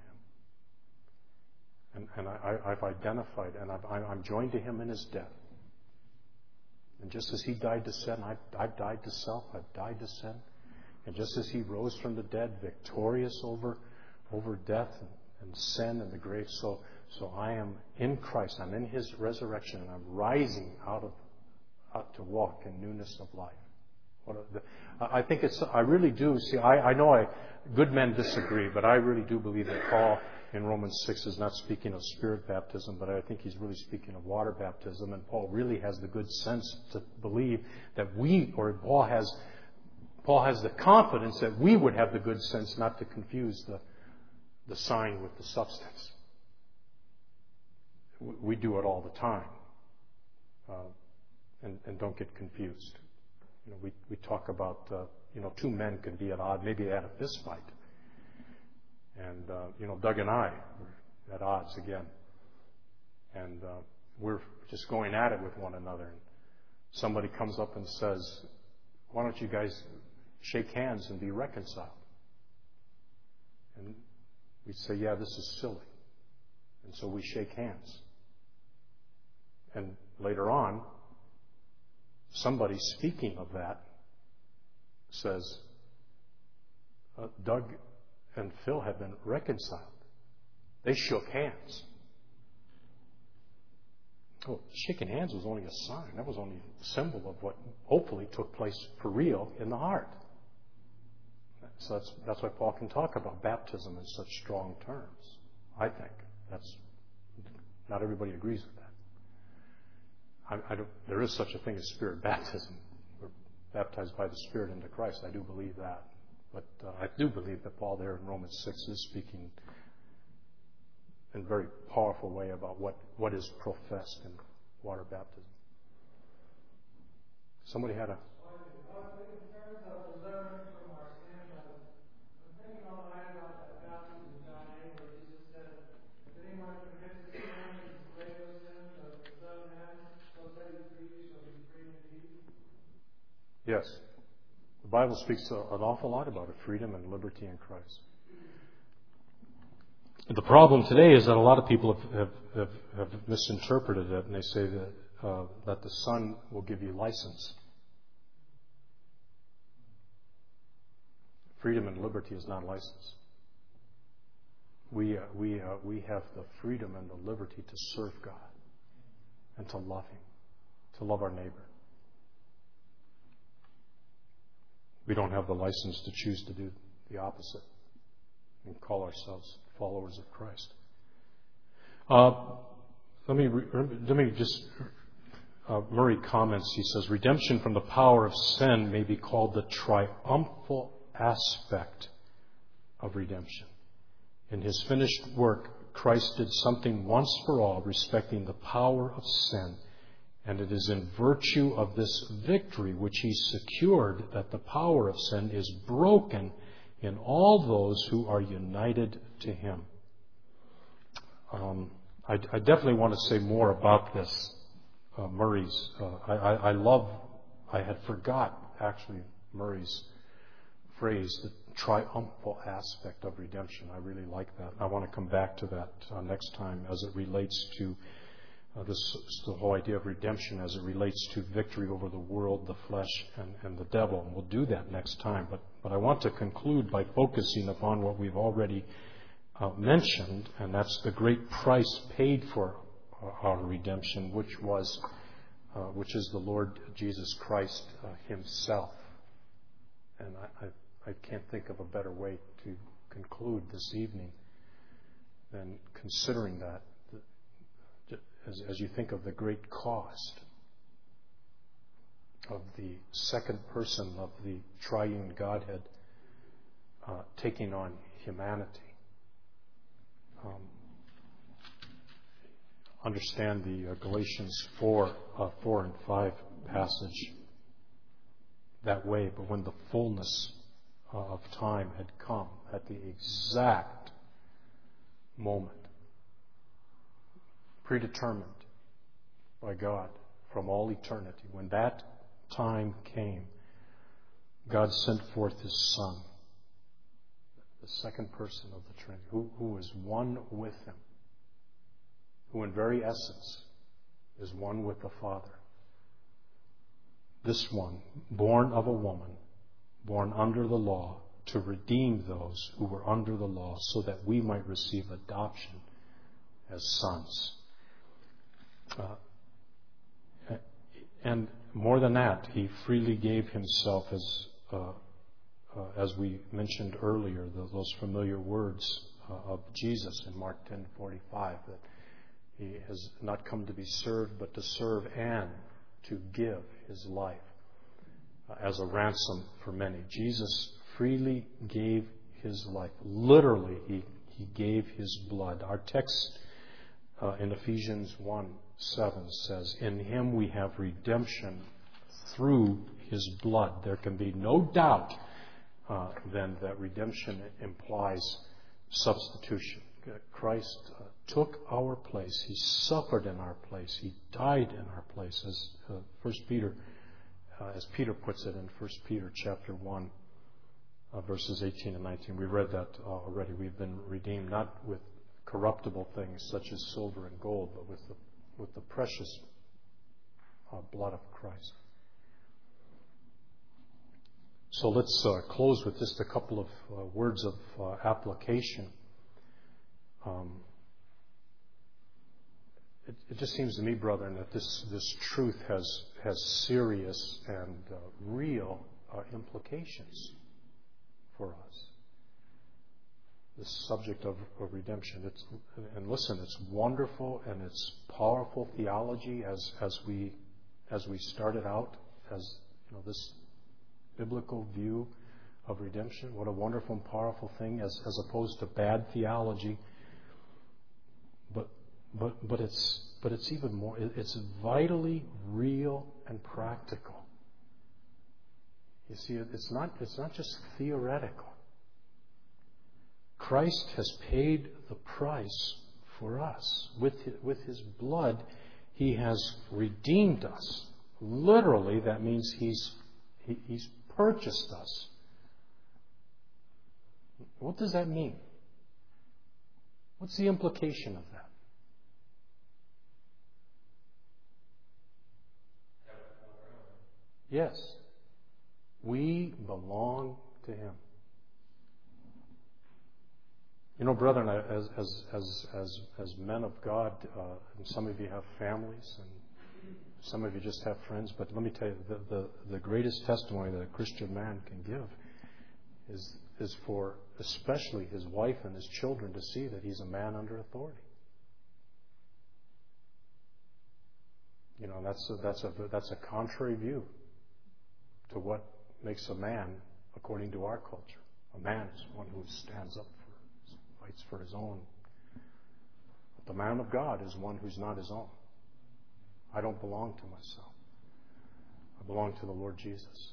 Him, and I've identified, and I'm joined to Him in His death. And just as He died to sin, I've died to self. I've died to sin. And just as He rose from the dead, victorious over death and sin and the grave, so I am in Christ. I'm in His resurrection, and I'm rising out to walk in newness of life. I think I really do see. I know good men disagree, but I really do believe that Paul in Romans 6 is not speaking of spirit baptism, but I think he's really speaking of water baptism. And Paul really has the good sense to believe that Paul has the confidence that we would have the good sense not to confuse the sign with the substance. We do it all the time, and don't get confused. We talk about, two men can be at odds, maybe at a fist fight. And, Doug and I were at odds again. And we're just going at it with one another. And somebody comes up and says, why don't you guys shake hands and be reconciled? And we say, yeah, this is silly. And so we shake hands. And later on, somebody speaking of that says, Doug and Phil have been reconciled. They shook hands. Oh, shaking hands was only a sign. That was only a symbol of what hopefully took place for real in the heart. So that's why Paul can talk about baptism in such strong terms. I think not everybody agrees with that. There is such a thing as spirit baptism. We're baptized by the Spirit into Christ. I do believe that. But I do believe that Paul there in Romans 6 is speaking in a very powerful way about what is professed in water baptism. Somebody had a... Yes. The Bible speaks an awful lot about freedom and liberty in Christ. The problem today is that a lot of people have misinterpreted it, and they say that the Son will give you license. Freedom and liberty is not license. We have the freedom and the liberty to serve God and to love Him, to love our neighbor. We don't have the license to choose to do the opposite and call ourselves followers of Christ. Let me just Murray comments, he says, redemption from the power of sin may be called the triumphal aspect of redemption. In his finished work, Christ did something once for all respecting the power of sin. And it is in virtue of this victory which he secured that the power of sin is broken in all those who are united to him. I definitely want to say more about this. Murray's, I had forgot actually Murray's phrase, the triumphal aspect of redemption. I really like that. I want to come back to that next time as it relates to the whole idea of redemption as it relates to victory over the world, the flesh, and the devil. And we'll do that next time. But I want to conclude by focusing upon what we've already mentioned, and that's the great price paid for our redemption, which is the Lord Jesus Christ Himself. And I can't think of a better way to conclude this evening than considering that as you think of the great cost of the second person of the triune Godhead taking on humanity. Understand the Galatians 4 and 5 passage that way, but when the fullness of time had come, at the exact moment, predetermined by God from all eternity, when that time came, God sent forth His Son, the second person of the Trinity, who is one with Him, who in very essence is one with the Father. This one, born of a woman, born under the law, to redeem those who were under the law, so that we might receive adoption as sons. And more than that, He freely gave Himself, as we mentioned earlier, those familiar words of Jesus in Mark 10:45, that He has not come to be served, but to serve and to give His life as a ransom for many. Jesus freely gave His life. Literally, He gave His blood. Our text in Ephesians 1:7 says, "In Him we have redemption through His blood." There can be no doubt then that redemption implies substitution. Christ took our place. He suffered in our place. He died in our place, as Peter puts it in 1 Peter chapter 1, verses 18 and 19. We read that already. We've been redeemed not with corruptible things such as silver and gold, but with the precious blood of Christ. So let's close with just a couple of words of application. It just seems to me, brethren, that this truth has serious and real implications for us. This subject of redemption. And listen, it's wonderful and it's powerful theology as we started out as this biblical view of redemption. What a wonderful and powerful thing as opposed to bad theology. But it's even more. It's vitally real and practical. You see, it's not just theoretical. Christ has paid the price for us. With His blood, He has redeemed us. Literally, that means He's purchased us. What does that mean? What's the implication of that? Yes. We belong to Him. You know, brethren, as men of God, and some of you have families, and some of you just have friends, but let me tell you, the greatest testimony that a Christian man can give is for especially his wife and his children to see that he's a man under authority. That's a contrary view to what makes a man according to our culture. A man is one who stands up fights for his own. But the man of God is one who's not his own. I don't belong to myself. I belong to the Lord Jesus.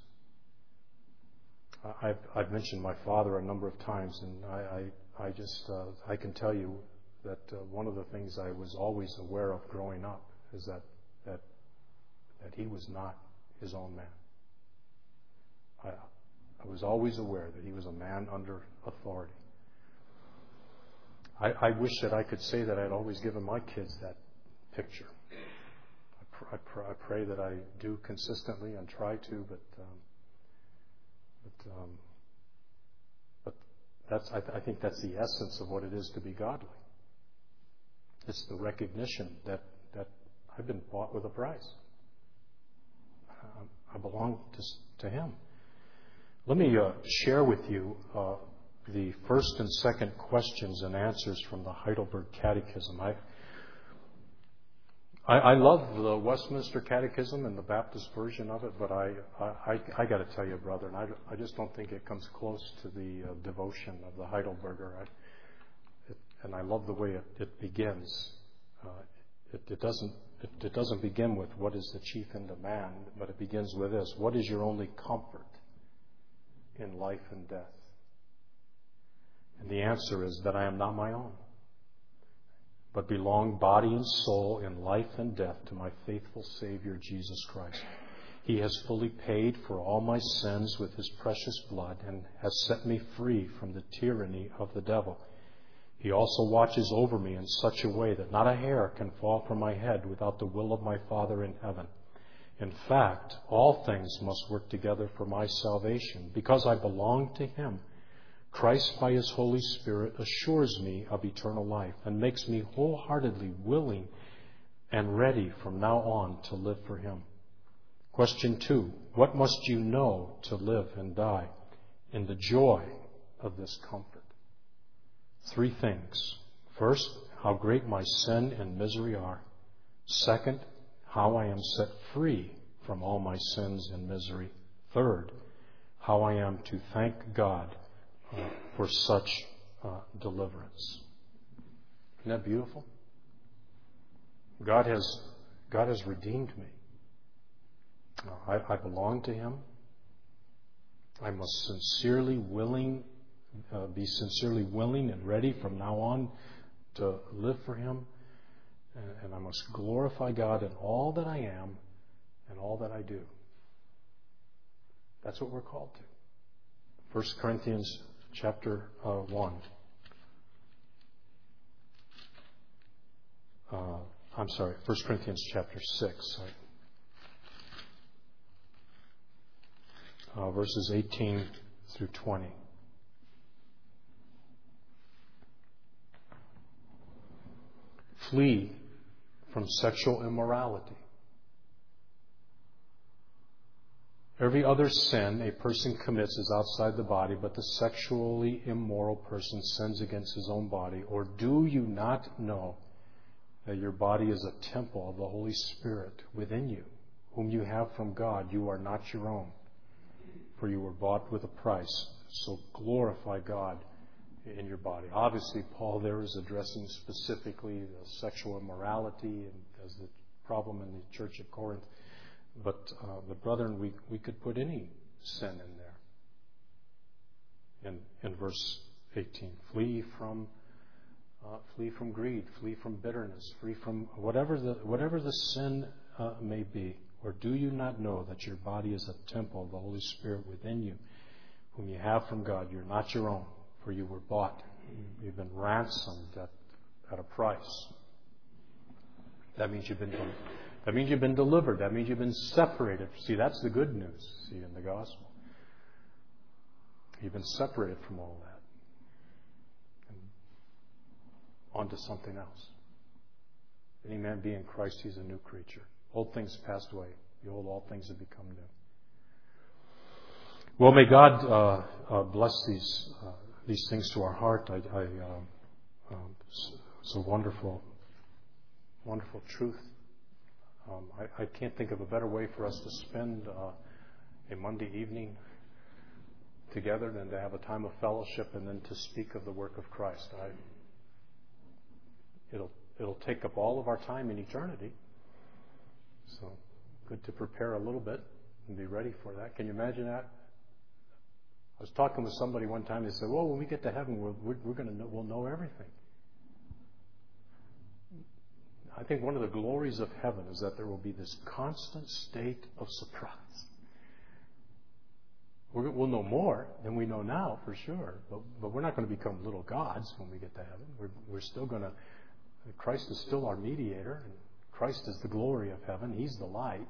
I've mentioned my father a number of times, and I can tell you that one of the things I was always aware of growing up is that he was not his own man. I was always aware that he was a man under authority. I wish that I could say that I'd always given my kids that picture. I pray that I do consistently and try to, but I think that's the essence of what it is to be godly. It's the recognition that I've been bought with a price. I belong to Him. Let me share with you the first and second questions and answers from the Heidelberg Catechism. I love the Westminster Catechism and the Baptist version of it, but I got to tell you, brother, and I just don't think it comes close to the devotion of the Heidelberger. And I love the way it begins. It doesn't begin with what is the chief end of man, but it begins with this: what is your only comfort in life and death? And the answer is that I am not my own, but belong body and soul in life and death to my faithful Savior, Jesus Christ. He has fully paid for all my sins with His precious blood and has set me free from the tyranny of the devil. He also watches over me in such a way that not a hair can fall from my head without the will of my Father in heaven. In fact, all things must work together for my salvation. Because I belong to Him, Christ, by His Holy Spirit, assures me of eternal life and makes me wholeheartedly willing and ready from now on to live for Him. Question 2. What must you know to live and die in the joy of this comfort? 3 things. First, how great my sin and misery are. Second, how I am set free from all my sins and misery. Third, how I am to thank God for such deliverance. Isn't that beautiful? God has redeemed me. I belong to Him. I must be sincerely willing and ready from now on to live for Him. And I must glorify God in all that I am and all that I do. That's what we're called to. 1 Corinthians chapter 1. I'm sorry, 1 Corinthians chapter 6. Verses 18 through 20. Flee from sexual immorality. Every other sin a person commits is outside the body, but the sexually immoral person sins against his own body. Or do you not know that your body is a temple of the Holy Spirit within you, whom you have from God? You are not your own, for you were bought with a price. So glorify God in your body. Obviously, Paul there is addressing specifically the sexual immorality and as the problem in the church at Corinth. But brethren, we could put any sin in there. In verse 18, flee from greed, flee from bitterness, flee from whatever the sin may be. Or do you not know that your body is a temple of the Holy Spirit within you, whom you have from God? You're not your own, for you were bought. You've been ransomed at a price. That means you've been delivered. That means you've been separated. See, that's the good news, in the gospel. You've been separated from all that and onto something else. If any man be in Christ, he's a new creature. Old things passed away. Behold, all things have become new. Well, may God bless these things to our heart. It's a wonderful truth I can't think of a better way for us to spend a Monday evening together than to have a time of fellowship and then to speak of the work of Christ. It'll take up all of our time in eternity. So good to prepare a little bit and be ready for that. Can you imagine that? I was talking with somebody one time. They said, "Well, when we get to heaven, we'll know everything." I think one of the glories of heaven is that there will be this constant state of surprise. We'll know more than we know now, for sure, but we're not going to become little gods when we get to heaven. We're still going to. Christ is still our mediator, and Christ is the glory of heaven. He's the light.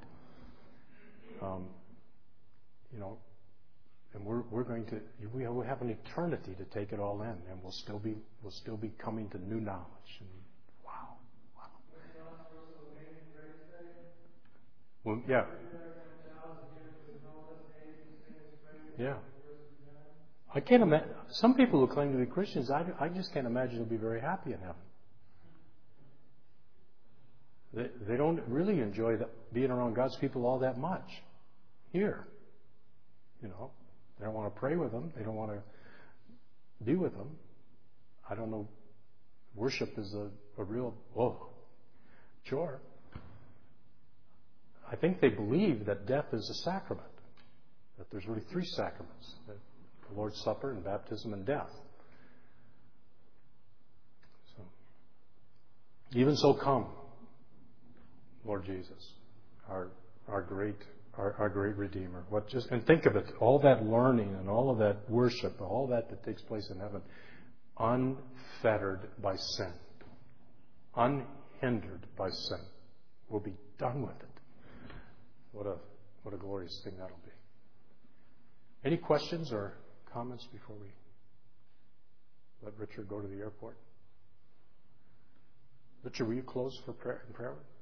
And we're going to. We have an eternity to take it all in, and we'll still be coming to new knowledge. And wow. Well, yeah. Yeah. I can't imagine. Some people who claim to be Christians, I just can't imagine they'll be very happy in heaven. They don't really enjoy being around God's people all that much here. They don't want to pray with them. They don't want to be with them. I don't know. Worship is a real, sure. I think they believe that death is a sacrament. That there's really 3 sacraments. The Lord's Supper and baptism and death. So, even so come, Lord Jesus, our great Redeemer. And think of it, all that learning and all of that worship, all that takes place in heaven, unfettered by sin, unhindered by sin. We'll be done with it. What a glorious thing that'll be. Any questions or comments before we let Richard go to the airport? Richard, will you close for prayer?